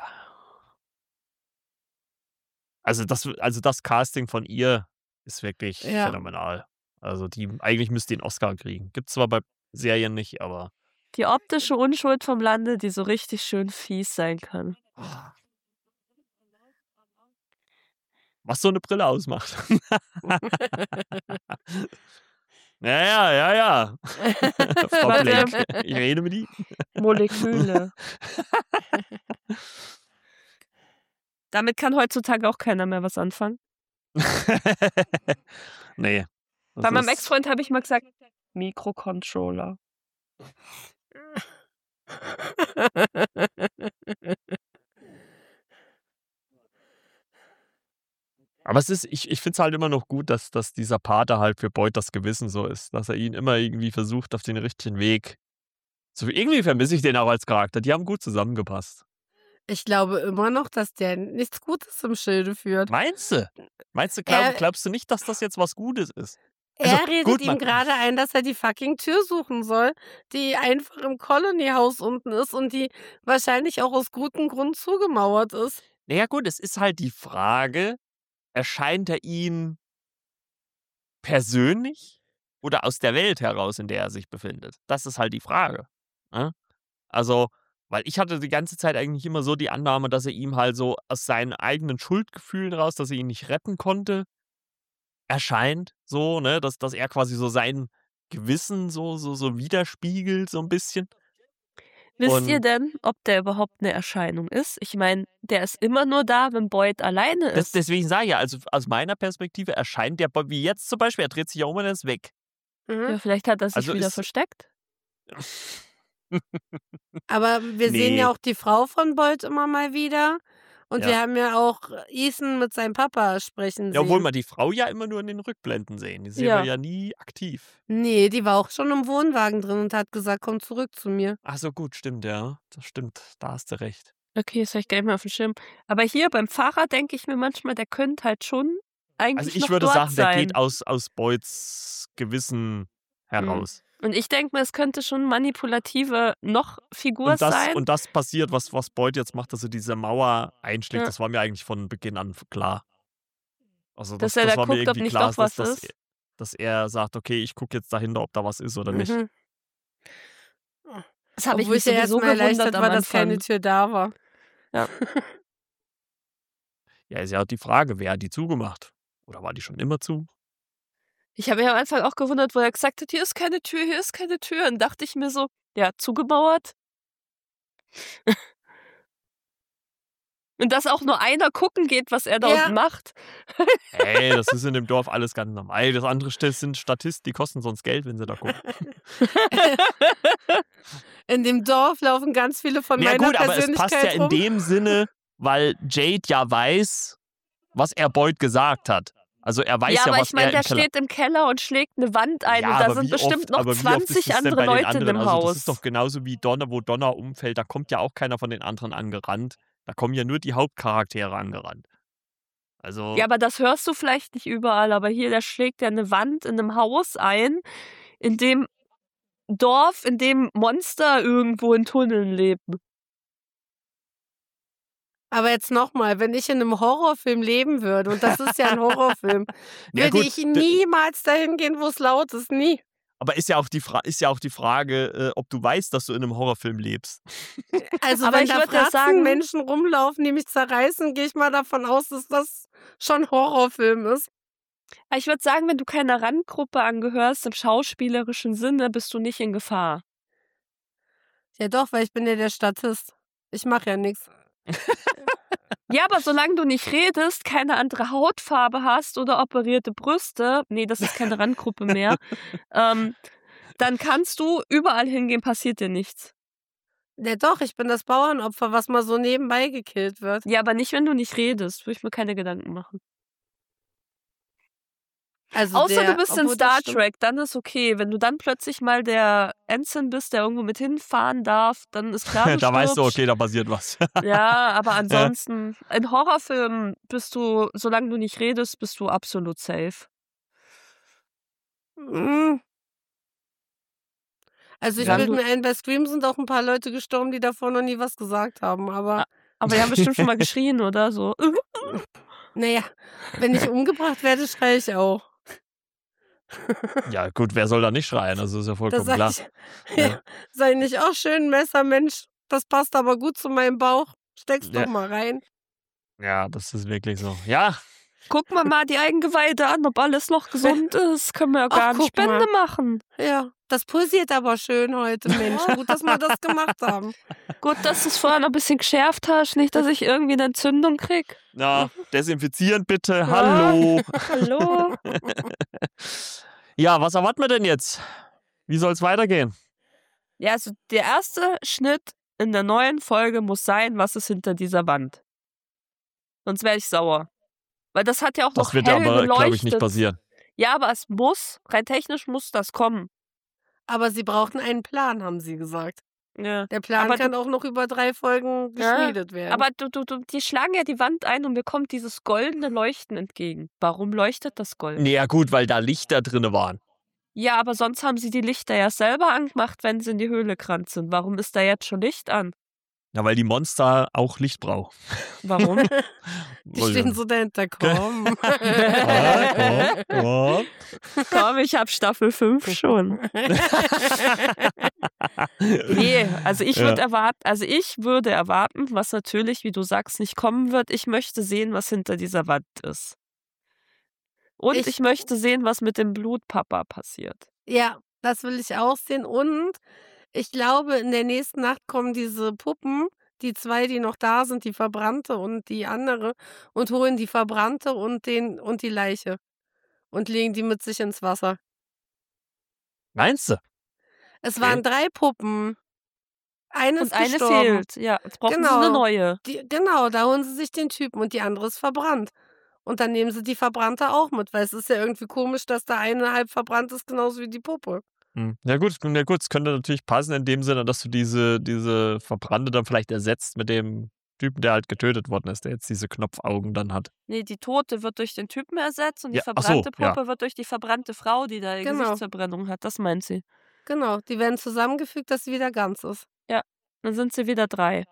Also das Casting von ihr ist wirklich Ja. phänomenal. Also eigentlich müsste die einen Oscar kriegen. Gibt zwar bei Serien nicht, aber Die optische Unschuld vom Lande, die so richtig schön fies sein kann. was so eine Brille ausmacht. Ja. Frau Warte. Blake, ich rede mit Ihnen. Moleküle. Damit kann heutzutage auch keiner mehr was anfangen. Nee. Bei meinem Ex-Freund habe ich mal gesagt, Mikrocontroller. Aber ich finde es halt immer noch gut, dass dieser Pater halt für Boyd das Gewissen so ist, dass er ihn immer irgendwie versucht auf den richtigen Weg. So irgendwie vermisse ich den auch als Charakter. Die haben gut zusammengepasst. Ich glaube immer noch, dass der nichts Gutes im Schilde führt. Meinst du? Glaubst du nicht, dass das jetzt was Gutes ist? Also, Er redet gut, ihm gerade ein, dass er die fucking Tür suchen soll, die einfach im Colony-Haus unten ist und die wahrscheinlich auch aus gutem Grund zugemauert ist. Naja gut, es ist halt die Frage, erscheint er ihm persönlich oder aus der Welt heraus, in der er sich befindet? Das ist halt die Frage. Ne? Also, weil ich hatte die ganze Zeit eigentlich immer so die Annahme, dass er ihm halt so aus seinen eigenen Schuldgefühlen raus, dass er ihn nicht retten konnte, erscheint. So, ne, dass er quasi so sein Gewissen so widerspiegelt, so ein bisschen. Wisst ihr Und denn, ob der überhaupt eine Erscheinung ist? Ich meine, der ist immer nur da, wenn Boyd alleine ist. deswegen sage ich ja, also aus meiner Perspektive erscheint der Boy, wie jetzt zum Beispiel, er dreht sich ja um und er ist weg. Ja, vielleicht hat er sich Also wieder ist- versteckt. Aber wir sehen Nee. ja auch die Frau von Boyd immer mal wieder. Und Ja. wir haben ja auch Ethan mit seinem Papa sprechen Ja, obwohl sehen. wir die Frau ja immer nur in den Rückblenden sehen. Die sehen Ja. wir ja nie aktiv. Nee, die war auch schon im Wohnwagen drin und hat gesagt, komm zurück zu mir. Ach so, gut, stimmt, ja. Das stimmt, da hast du recht. Okay, das habe ich gar nicht mehr auf dem Schirm. Aber hier beim Fahrer denke ich mir manchmal, der könnte halt schon eigentlich Also ich noch würde dort sagen, der sein. geht aus Boyds Gewissen heraus. Und ich denke mir, es könnte schon manipulative Figur sein. Und das passiert, was Boyd jetzt macht, dass er diese Mauer einschlägt, Ja. das war mir eigentlich von Beginn an klar. Also Dass er da war mir guckt, ob irgendwie nicht klar, doch was dass, ist. dass er sagt, okay, ich gucke jetzt dahinter, ob da was ist oder nicht. Mhm. Das habe ich Obwohl mich ich ja sowieso erstmal erleichtert gewundert am war, dass keine Anfang. Tür da war. Ja, ist ja auch die Frage, wer hat die zugemacht? Oder war die schon immer zu? Ich habe mich am Anfang auch gewundert, wo er gesagt hat, hier ist keine Tür, hier ist keine Tür. Und dachte ich mir so, ja, zugemauert. Und dass auch nur einer gucken geht, was er da Ja. unten macht. Ey, das ist in dem Dorf alles ganz normal. Das andere sind Statisten, die kosten sonst Geld, wenn sie da gucken. In dem Dorf laufen ganz viele von Ja meiner gut, aber es Persönlichkeit passt ja in rum. dem Sinne, weil Jade ja weiß, was er Boyd gesagt hat. Also er weiß Ja, ja, aber was ich meine, er im der Keller... steht im Keller und schlägt eine Wand ein Ja, und da aber sind wie bestimmt oft- noch aber wie oft ist 20 es denn andere bei den Leute in anderen? dem Also Haus. das ist doch genauso wie Donner, wo Donner umfällt. Da kommt ja auch keiner von den anderen angerannt. Da kommen ja nur die Hauptcharaktere angerannt. Also Ja, aber das hörst du vielleicht nicht überall, aber hier, der schlägt ja eine Wand in einem Haus ein, in dem Dorf, in dem Monster irgendwo in Tunneln leben. Aber jetzt nochmal, wenn ich in einem Horrorfilm leben würde, und das ist ja ein Horrorfilm, Ja, würde gut, ich niemals dahin gehen, wo es laut ist. Nie. aber ist ja auch die Frage, ob du weißt, dass du in einem Horrorfilm lebst. Also Aber wenn ich da würd ja Fratzen sagen- Menschen rumlaufen, die mich zerreißen, gehe ich mal davon aus, dass das schon Horrorfilm ist. Ich würde sagen, wenn du keiner Randgruppe angehörst, im schauspielerischen Sinne, bist du nicht in Gefahr. Ja doch, weil ich bin ja der Statist. Ich mache ja nichts. Ja, aber solange du nicht redest, keine andere Hautfarbe hast oder operierte Brüste, nee, das ist keine Randgruppe mehr, dann kannst du überall hingehen, passiert dir nichts. Ja doch, ich bin das Bauernopfer, was mal so nebenbei gekillt wird. Ja, aber nicht, wenn du nicht redest, würde ich mir keine Gedanken machen. Also Außer der, du bist in obwohl das Star stimmt. Trek, dann ist okay. Wenn du dann plötzlich mal der Ensign bist, der irgendwo mit hinfahren darf, dann ist klar, du Da weißt du, stirbst. okay, da passiert was. Ja, aber ansonsten, in Horrorfilmen bist du, solange du nicht redest, bist du absolut safe. Mhm. Also ich Ja, bilde du- mir ein, bei Scream sind auch ein paar Leute gestorben, die davor noch nie was gesagt haben. Aber Aber die haben bestimmt schon mal geschrien oder so. naja, wenn ich umgebracht werde, schreie ich auch. Ja, gut, wer soll da nicht schreien? Also ist ja Da vollkommen sag klar. ich, ja, sei nicht auch schön, Messer, Mensch, das passt aber gut zu meinem Bauch. Steck's Ja. doch mal rein. Ja, das ist wirklich so. Ja, Gucken wir mal die Eingeweide an, ob alles noch gesund ist. Können wir ja Ach, gar nicht guck mal. Spende machen. Ja, das pulsiert aber schön heute, Mensch. Gut, dass wir das gemacht haben. Gut, dass du es vorher noch ein bisschen geschärft hast, nicht, dass ich irgendwie eine Entzündung krieg. na, desinfizieren bitte. Hallo. Hallo. Ja, was erwarten wir denn jetzt? Wie soll es weitergehen? Ja, also der erste Schnitt in der neuen Folge muss sein, was ist hinter dieser Wand. Sonst werde ich sauer. Weil das hat ja auch noch Das wird hell aber, glaube ich, geleuchtet. nicht passieren. Ja, aber es muss, rein technisch muss das kommen. Aber sie brauchten einen Plan, haben sie gesagt. Ja. Der Plan Aber kann auch noch über 3 Folgen Ja, geschmiedet werden. Aber die schlagen ja die Wand ein und mir kommt dieses goldene Leuchten entgegen. Warum leuchtet das Gold? Nee, ja gut, weil da Lichter drin waren. Ja, aber sonst haben sie die Lichter ja selber angemacht, wenn sie in die Höhle gerannt sind. Warum ist da jetzt schon Licht an? Ja, weil die Monster auch Licht brauchen. Warum? die stehen so dahinter. Komm. Komm, ich hab Staffel 5 schon. Nee, also ich würde erwarten, was natürlich, wie du sagst, nicht kommen wird. Ich möchte sehen, was hinter dieser Wand ist. Und ich möchte sehen, was mit dem Blutpapa passiert. Ja, das will ich auch sehen. Und ich glaube, in der nächsten Nacht kommen diese Puppen, die 2, die noch da sind, die Verbrannte und die andere, und holen die Verbrannte und die Leiche und legen die mit sich ins Wasser. Meinst du? Es waren 3 Puppen. Eine Und ist eine gestorben. fehlt. Ja, jetzt brauchen sie Genau. eine neue. Genau, da holen sie sich den Typen und die andere ist verbrannt. Und dann nehmen sie die Verbrannte auch mit, weil es ist ja irgendwie komisch, dass da eine halb verbrannt ist, genauso wie die Puppe. Ja gut, es könnte natürlich passen in dem Sinne, dass du diese Verbrannte dann vielleicht ersetzt mit dem Typen, der halt getötet worden ist, der jetzt diese Knopfaugen dann hat. Nee, die Tote wird durch den Typen ersetzt und die Ja, ach so, verbrannte Puppe wird durch die verbrannte Frau, die da Genau. Gesichtsverbrennung hat. Das meint sie. Genau, die werden zusammengefügt, dass sie wieder ganz ist. Dann sind sie wieder 3.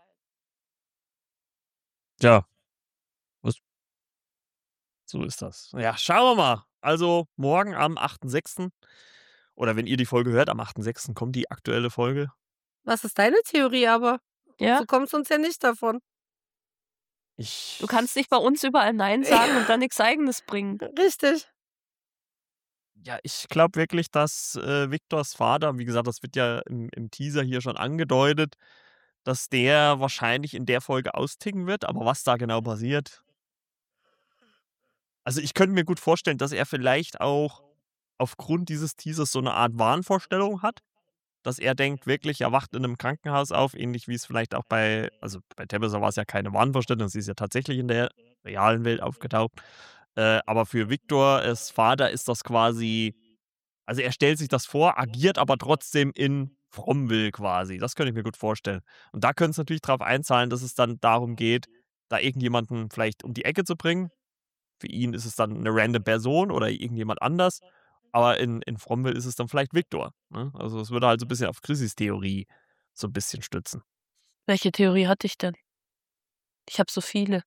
Ja. So ist das. Ja, schauen wir mal. Also morgen am 8.6. oder wenn ihr die Folge hört, am 8.6. kommt die aktuelle Folge. Was ist deine Theorie aber? Ja? So kommst du uns ja nicht davon. Du kannst nicht bei uns überall Nein sagen und dann nichts Eigenes bringen. Richtig. Ja, ich glaube wirklich, dass Victors Vater, wie gesagt, das wird ja im Teaser hier schon angedeutet, dass der wahrscheinlich in der Folge austicken wird. Aber was da genau passiert. Also ich könnte mir gut vorstellen, dass er vielleicht auch aufgrund dieses Teasers so eine Art Wahnvorstellung hat. Dass er denkt, wirklich, er wacht in einem Krankenhaus auf, ähnlich wie es vielleicht auch bei Tabitha war es ja keine Wahnvorstellung, sie ist ja tatsächlich in der realen Welt aufgetaucht. Aber für Victors Vater ist das quasi, also er stellt sich das vor, agiert aber trotzdem in Fromville quasi. Das könnte ich mir gut vorstellen. Und da könnte es natürlich darauf einzahlen, dass es dann darum geht, da irgendjemanden vielleicht um die Ecke zu bringen. Für ihn ist es dann eine random Person oder irgendjemand anders. Aber in Fromville ist es dann vielleicht Victor. Ne? Also es würde halt so ein bisschen auf Chrissys Theorie so ein bisschen stützen. Welche Theorie hatte ich denn? Ich habe so viele.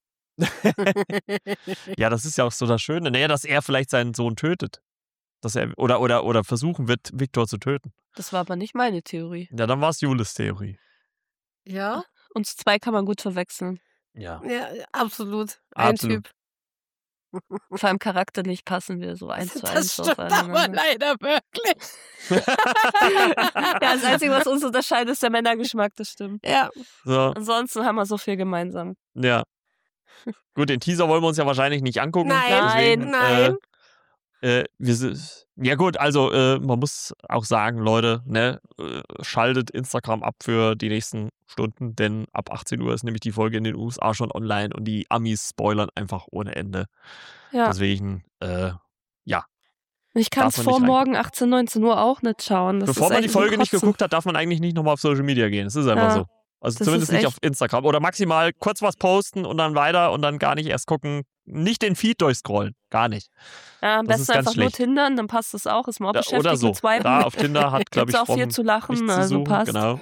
Ja, das ist ja auch so das Schöne. Naja, dass er vielleicht seinen Sohn tötet. Dass er, oder versuchen wird, Victor zu töten. Das war aber nicht meine Theorie. Ja, dann war es Julis Theorie. Ja? Uns 2 kann man gut verwechseln. Ja. Ja, absolut. Ein Absolut. Typ. Vor allem charakterlich passen wir so 1 zu Das 1 stimmt aber aufeinander. leider wirklich. Ja, das Einzige, was uns unterscheidet, ist der Männergeschmack, das stimmt. Ja. So, Ansonsten haben wir so viel gemeinsam. ja. Gut, den Teaser wollen wir uns ja wahrscheinlich nicht angucken. Nein, Deswegen, nein. Ja gut, also man muss auch sagen, Leute, ne, schaltet Instagram ab für die nächsten Stunden, denn ab 18 Uhr ist nämlich die Folge in den USA schon online und die Amis spoilern einfach ohne Ende. Ja. Deswegen, ja. Ich kann es darf man vor nicht morgen 18, 19 Uhr auch nicht schauen. Das Bevor ist man die echt zum Folge nicht Kotzen. geguckt hat, darf man eigentlich nicht nochmal auf Social Media gehen. Das ist einfach Ja, so. Also das zumindest ist nicht auf echt- Instagram. Oder maximal kurz was posten und dann weiter und dann gar nicht erst gucken. Nicht den Feed durchscrollen. Gar nicht. Ja, am Das ist besten ganz einfach nur schlecht. Tindern, dann passt das auch. Ist man auch Ja, beschäftigt oder so. mit Swipen. Da auf Tinder hat, glaube Gibt's ich, auch viel Fromm zu lachen, nichts zu also suchen. passt. Genau.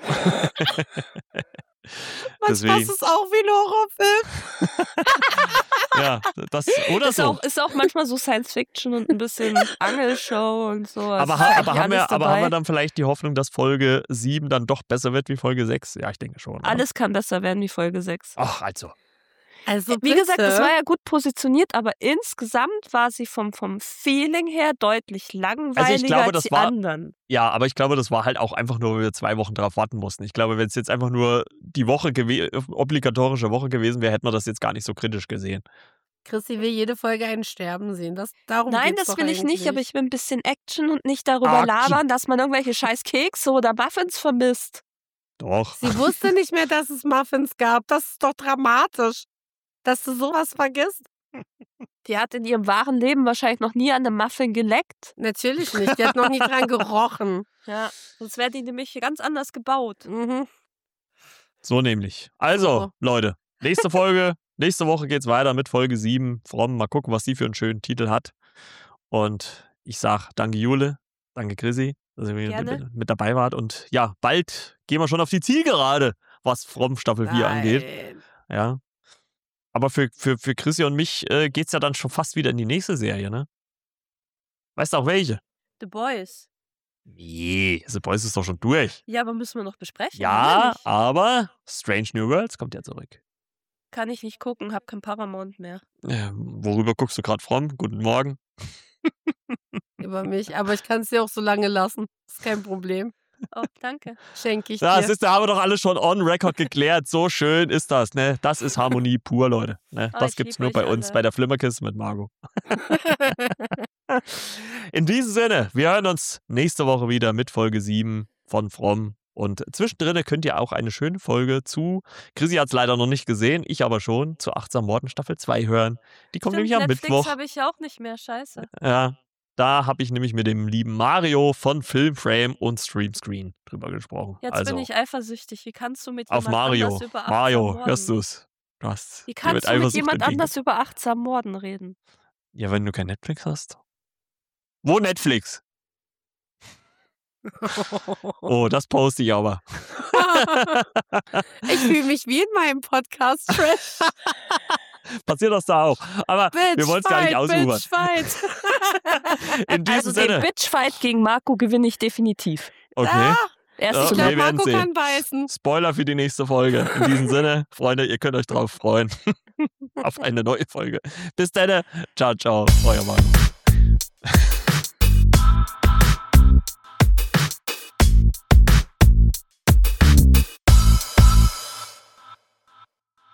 Manchmal ist Deswegen, es auch wie ein Horrorfilm. ja, das oder Ist so. auch, ist auch manchmal so Science-Fiction und ein bisschen Angelshow und so. Also Aber, ist ha- eigentlich aber, haben alles wir, aber haben wir dabei. dann vielleicht die Hoffnung, dass Folge 7 dann doch besser wird wie Folge 6? Ja, ich denke schon. Oder? Alles kann besser werden wie Folge 6. Ach, also. Also Wie gesagt, das bitte. war ja gut positioniert, aber insgesamt war sie vom Feeling her deutlich langweiliger glaube, als das die war- anderen. Ja, aber ich glaube, das war halt auch einfach nur, weil wir 2 Wochen drauf warten mussten. Ich glaube, wenn es jetzt einfach nur die obligatorische Woche gewesen wäre, hätten wir das jetzt gar nicht so kritisch gesehen. Chrissy will jede Folge einen sterben sehen. Darum Nein, geht's das doch will ich nicht, aber eigentlich. ich will ein bisschen Action und nicht darüber Action. labern, dass man irgendwelche scheiß Kekse oder Muffins vermisst. Doch. Sie wusste nicht mehr, dass es Muffins gab. Das ist doch dramatisch, dass du sowas vergisst. Die hat in ihrem wahren Leben wahrscheinlich noch nie an einem Muffin geleckt. Natürlich nicht. Die hat noch nie dran gerochen. Ja, sonst wäre die nämlich ganz anders gebaut. Mhm. So nämlich. Also, So. Leute, nächste Folge, nächste Woche geht's weiter mit Folge 7. Fromm, mal gucken, was die für einen schönen Titel hat. Und ich sag danke Jule, danke Chrissy, dass ihr Gerne. mit dabei wart. Und ja, bald gehen wir schon auf die Zielgerade, was Fromm Staffel 4 angeht. Nein. Ja. Aber für Chrissy und mich geht's ja dann schon fast wieder in die nächste Serie, ne? Weißt du auch welche? The Boys. Nee, The Boys ist doch schon durch. Ja, aber müssen wir noch besprechen. oder Ja, nicht? aber Strange New Worlds kommt ja zurück. Kann ich nicht gucken, hab kein Paramount mehr. Worüber guckst du gerade, Fromm? Guten Morgen. Über mich. Aber ich kann es dir auch so lange lassen. Ist kein Problem. Oh, danke. Schenke ich Ja, dir. da haben wir doch alles schon on record geklärt. So schön ist das, ne? Das ist Harmonie pur, Leute. Ne? Oh, Das ich gibt's lieb nur euch bei uns, alle. bei der Flimmerkiste mit Margot. In diesem Sinne, wir hören uns nächste Woche wieder mit Folge 7 von Fromm. Und zwischendrin könnt ihr auch eine schöne Folge zu, Chrissy hat es leider noch nicht gesehen, ich aber schon, zu Achtsam Morden Staffel 2 hören. Die kommt Stimmt, nämlich am Netflix Mittwoch. habe ich ja auch nicht mehr, scheiße. Ja, da habe ich nämlich mit dem lieben Mario von Filmframe und Streamscreen drüber gesprochen. Jetzt also bin ich eifersüchtig. Wie kannst du mit auf jemand Mario. anders über achtsam Mario, morden? hörst du's? Du hast Wie dir kannst du mit Eifersucht jemand entgegen- anders über achtsam Morden reden? Ja, wenn du kein Netflix hast. Wo Netflix? Oh, das poste ich aber. Ich fühle mich wie in meinem Podcast Trash. Passiert das da auch. Aber wir wollen es gar nicht ausufern. Bitchfight. In diesem Also Sinne. den Bitchfight gegen Marco gewinne ich definitiv. Okay. Erstes Ich Ja, glaube, wir werden Marco sehen. kann beißen. Spoiler für die nächste Folge. In diesem Sinne, Freunde, ihr könnt euch drauf freuen. Auf eine neue Folge. Bis dann. Ciao, ciao. Euer Mann.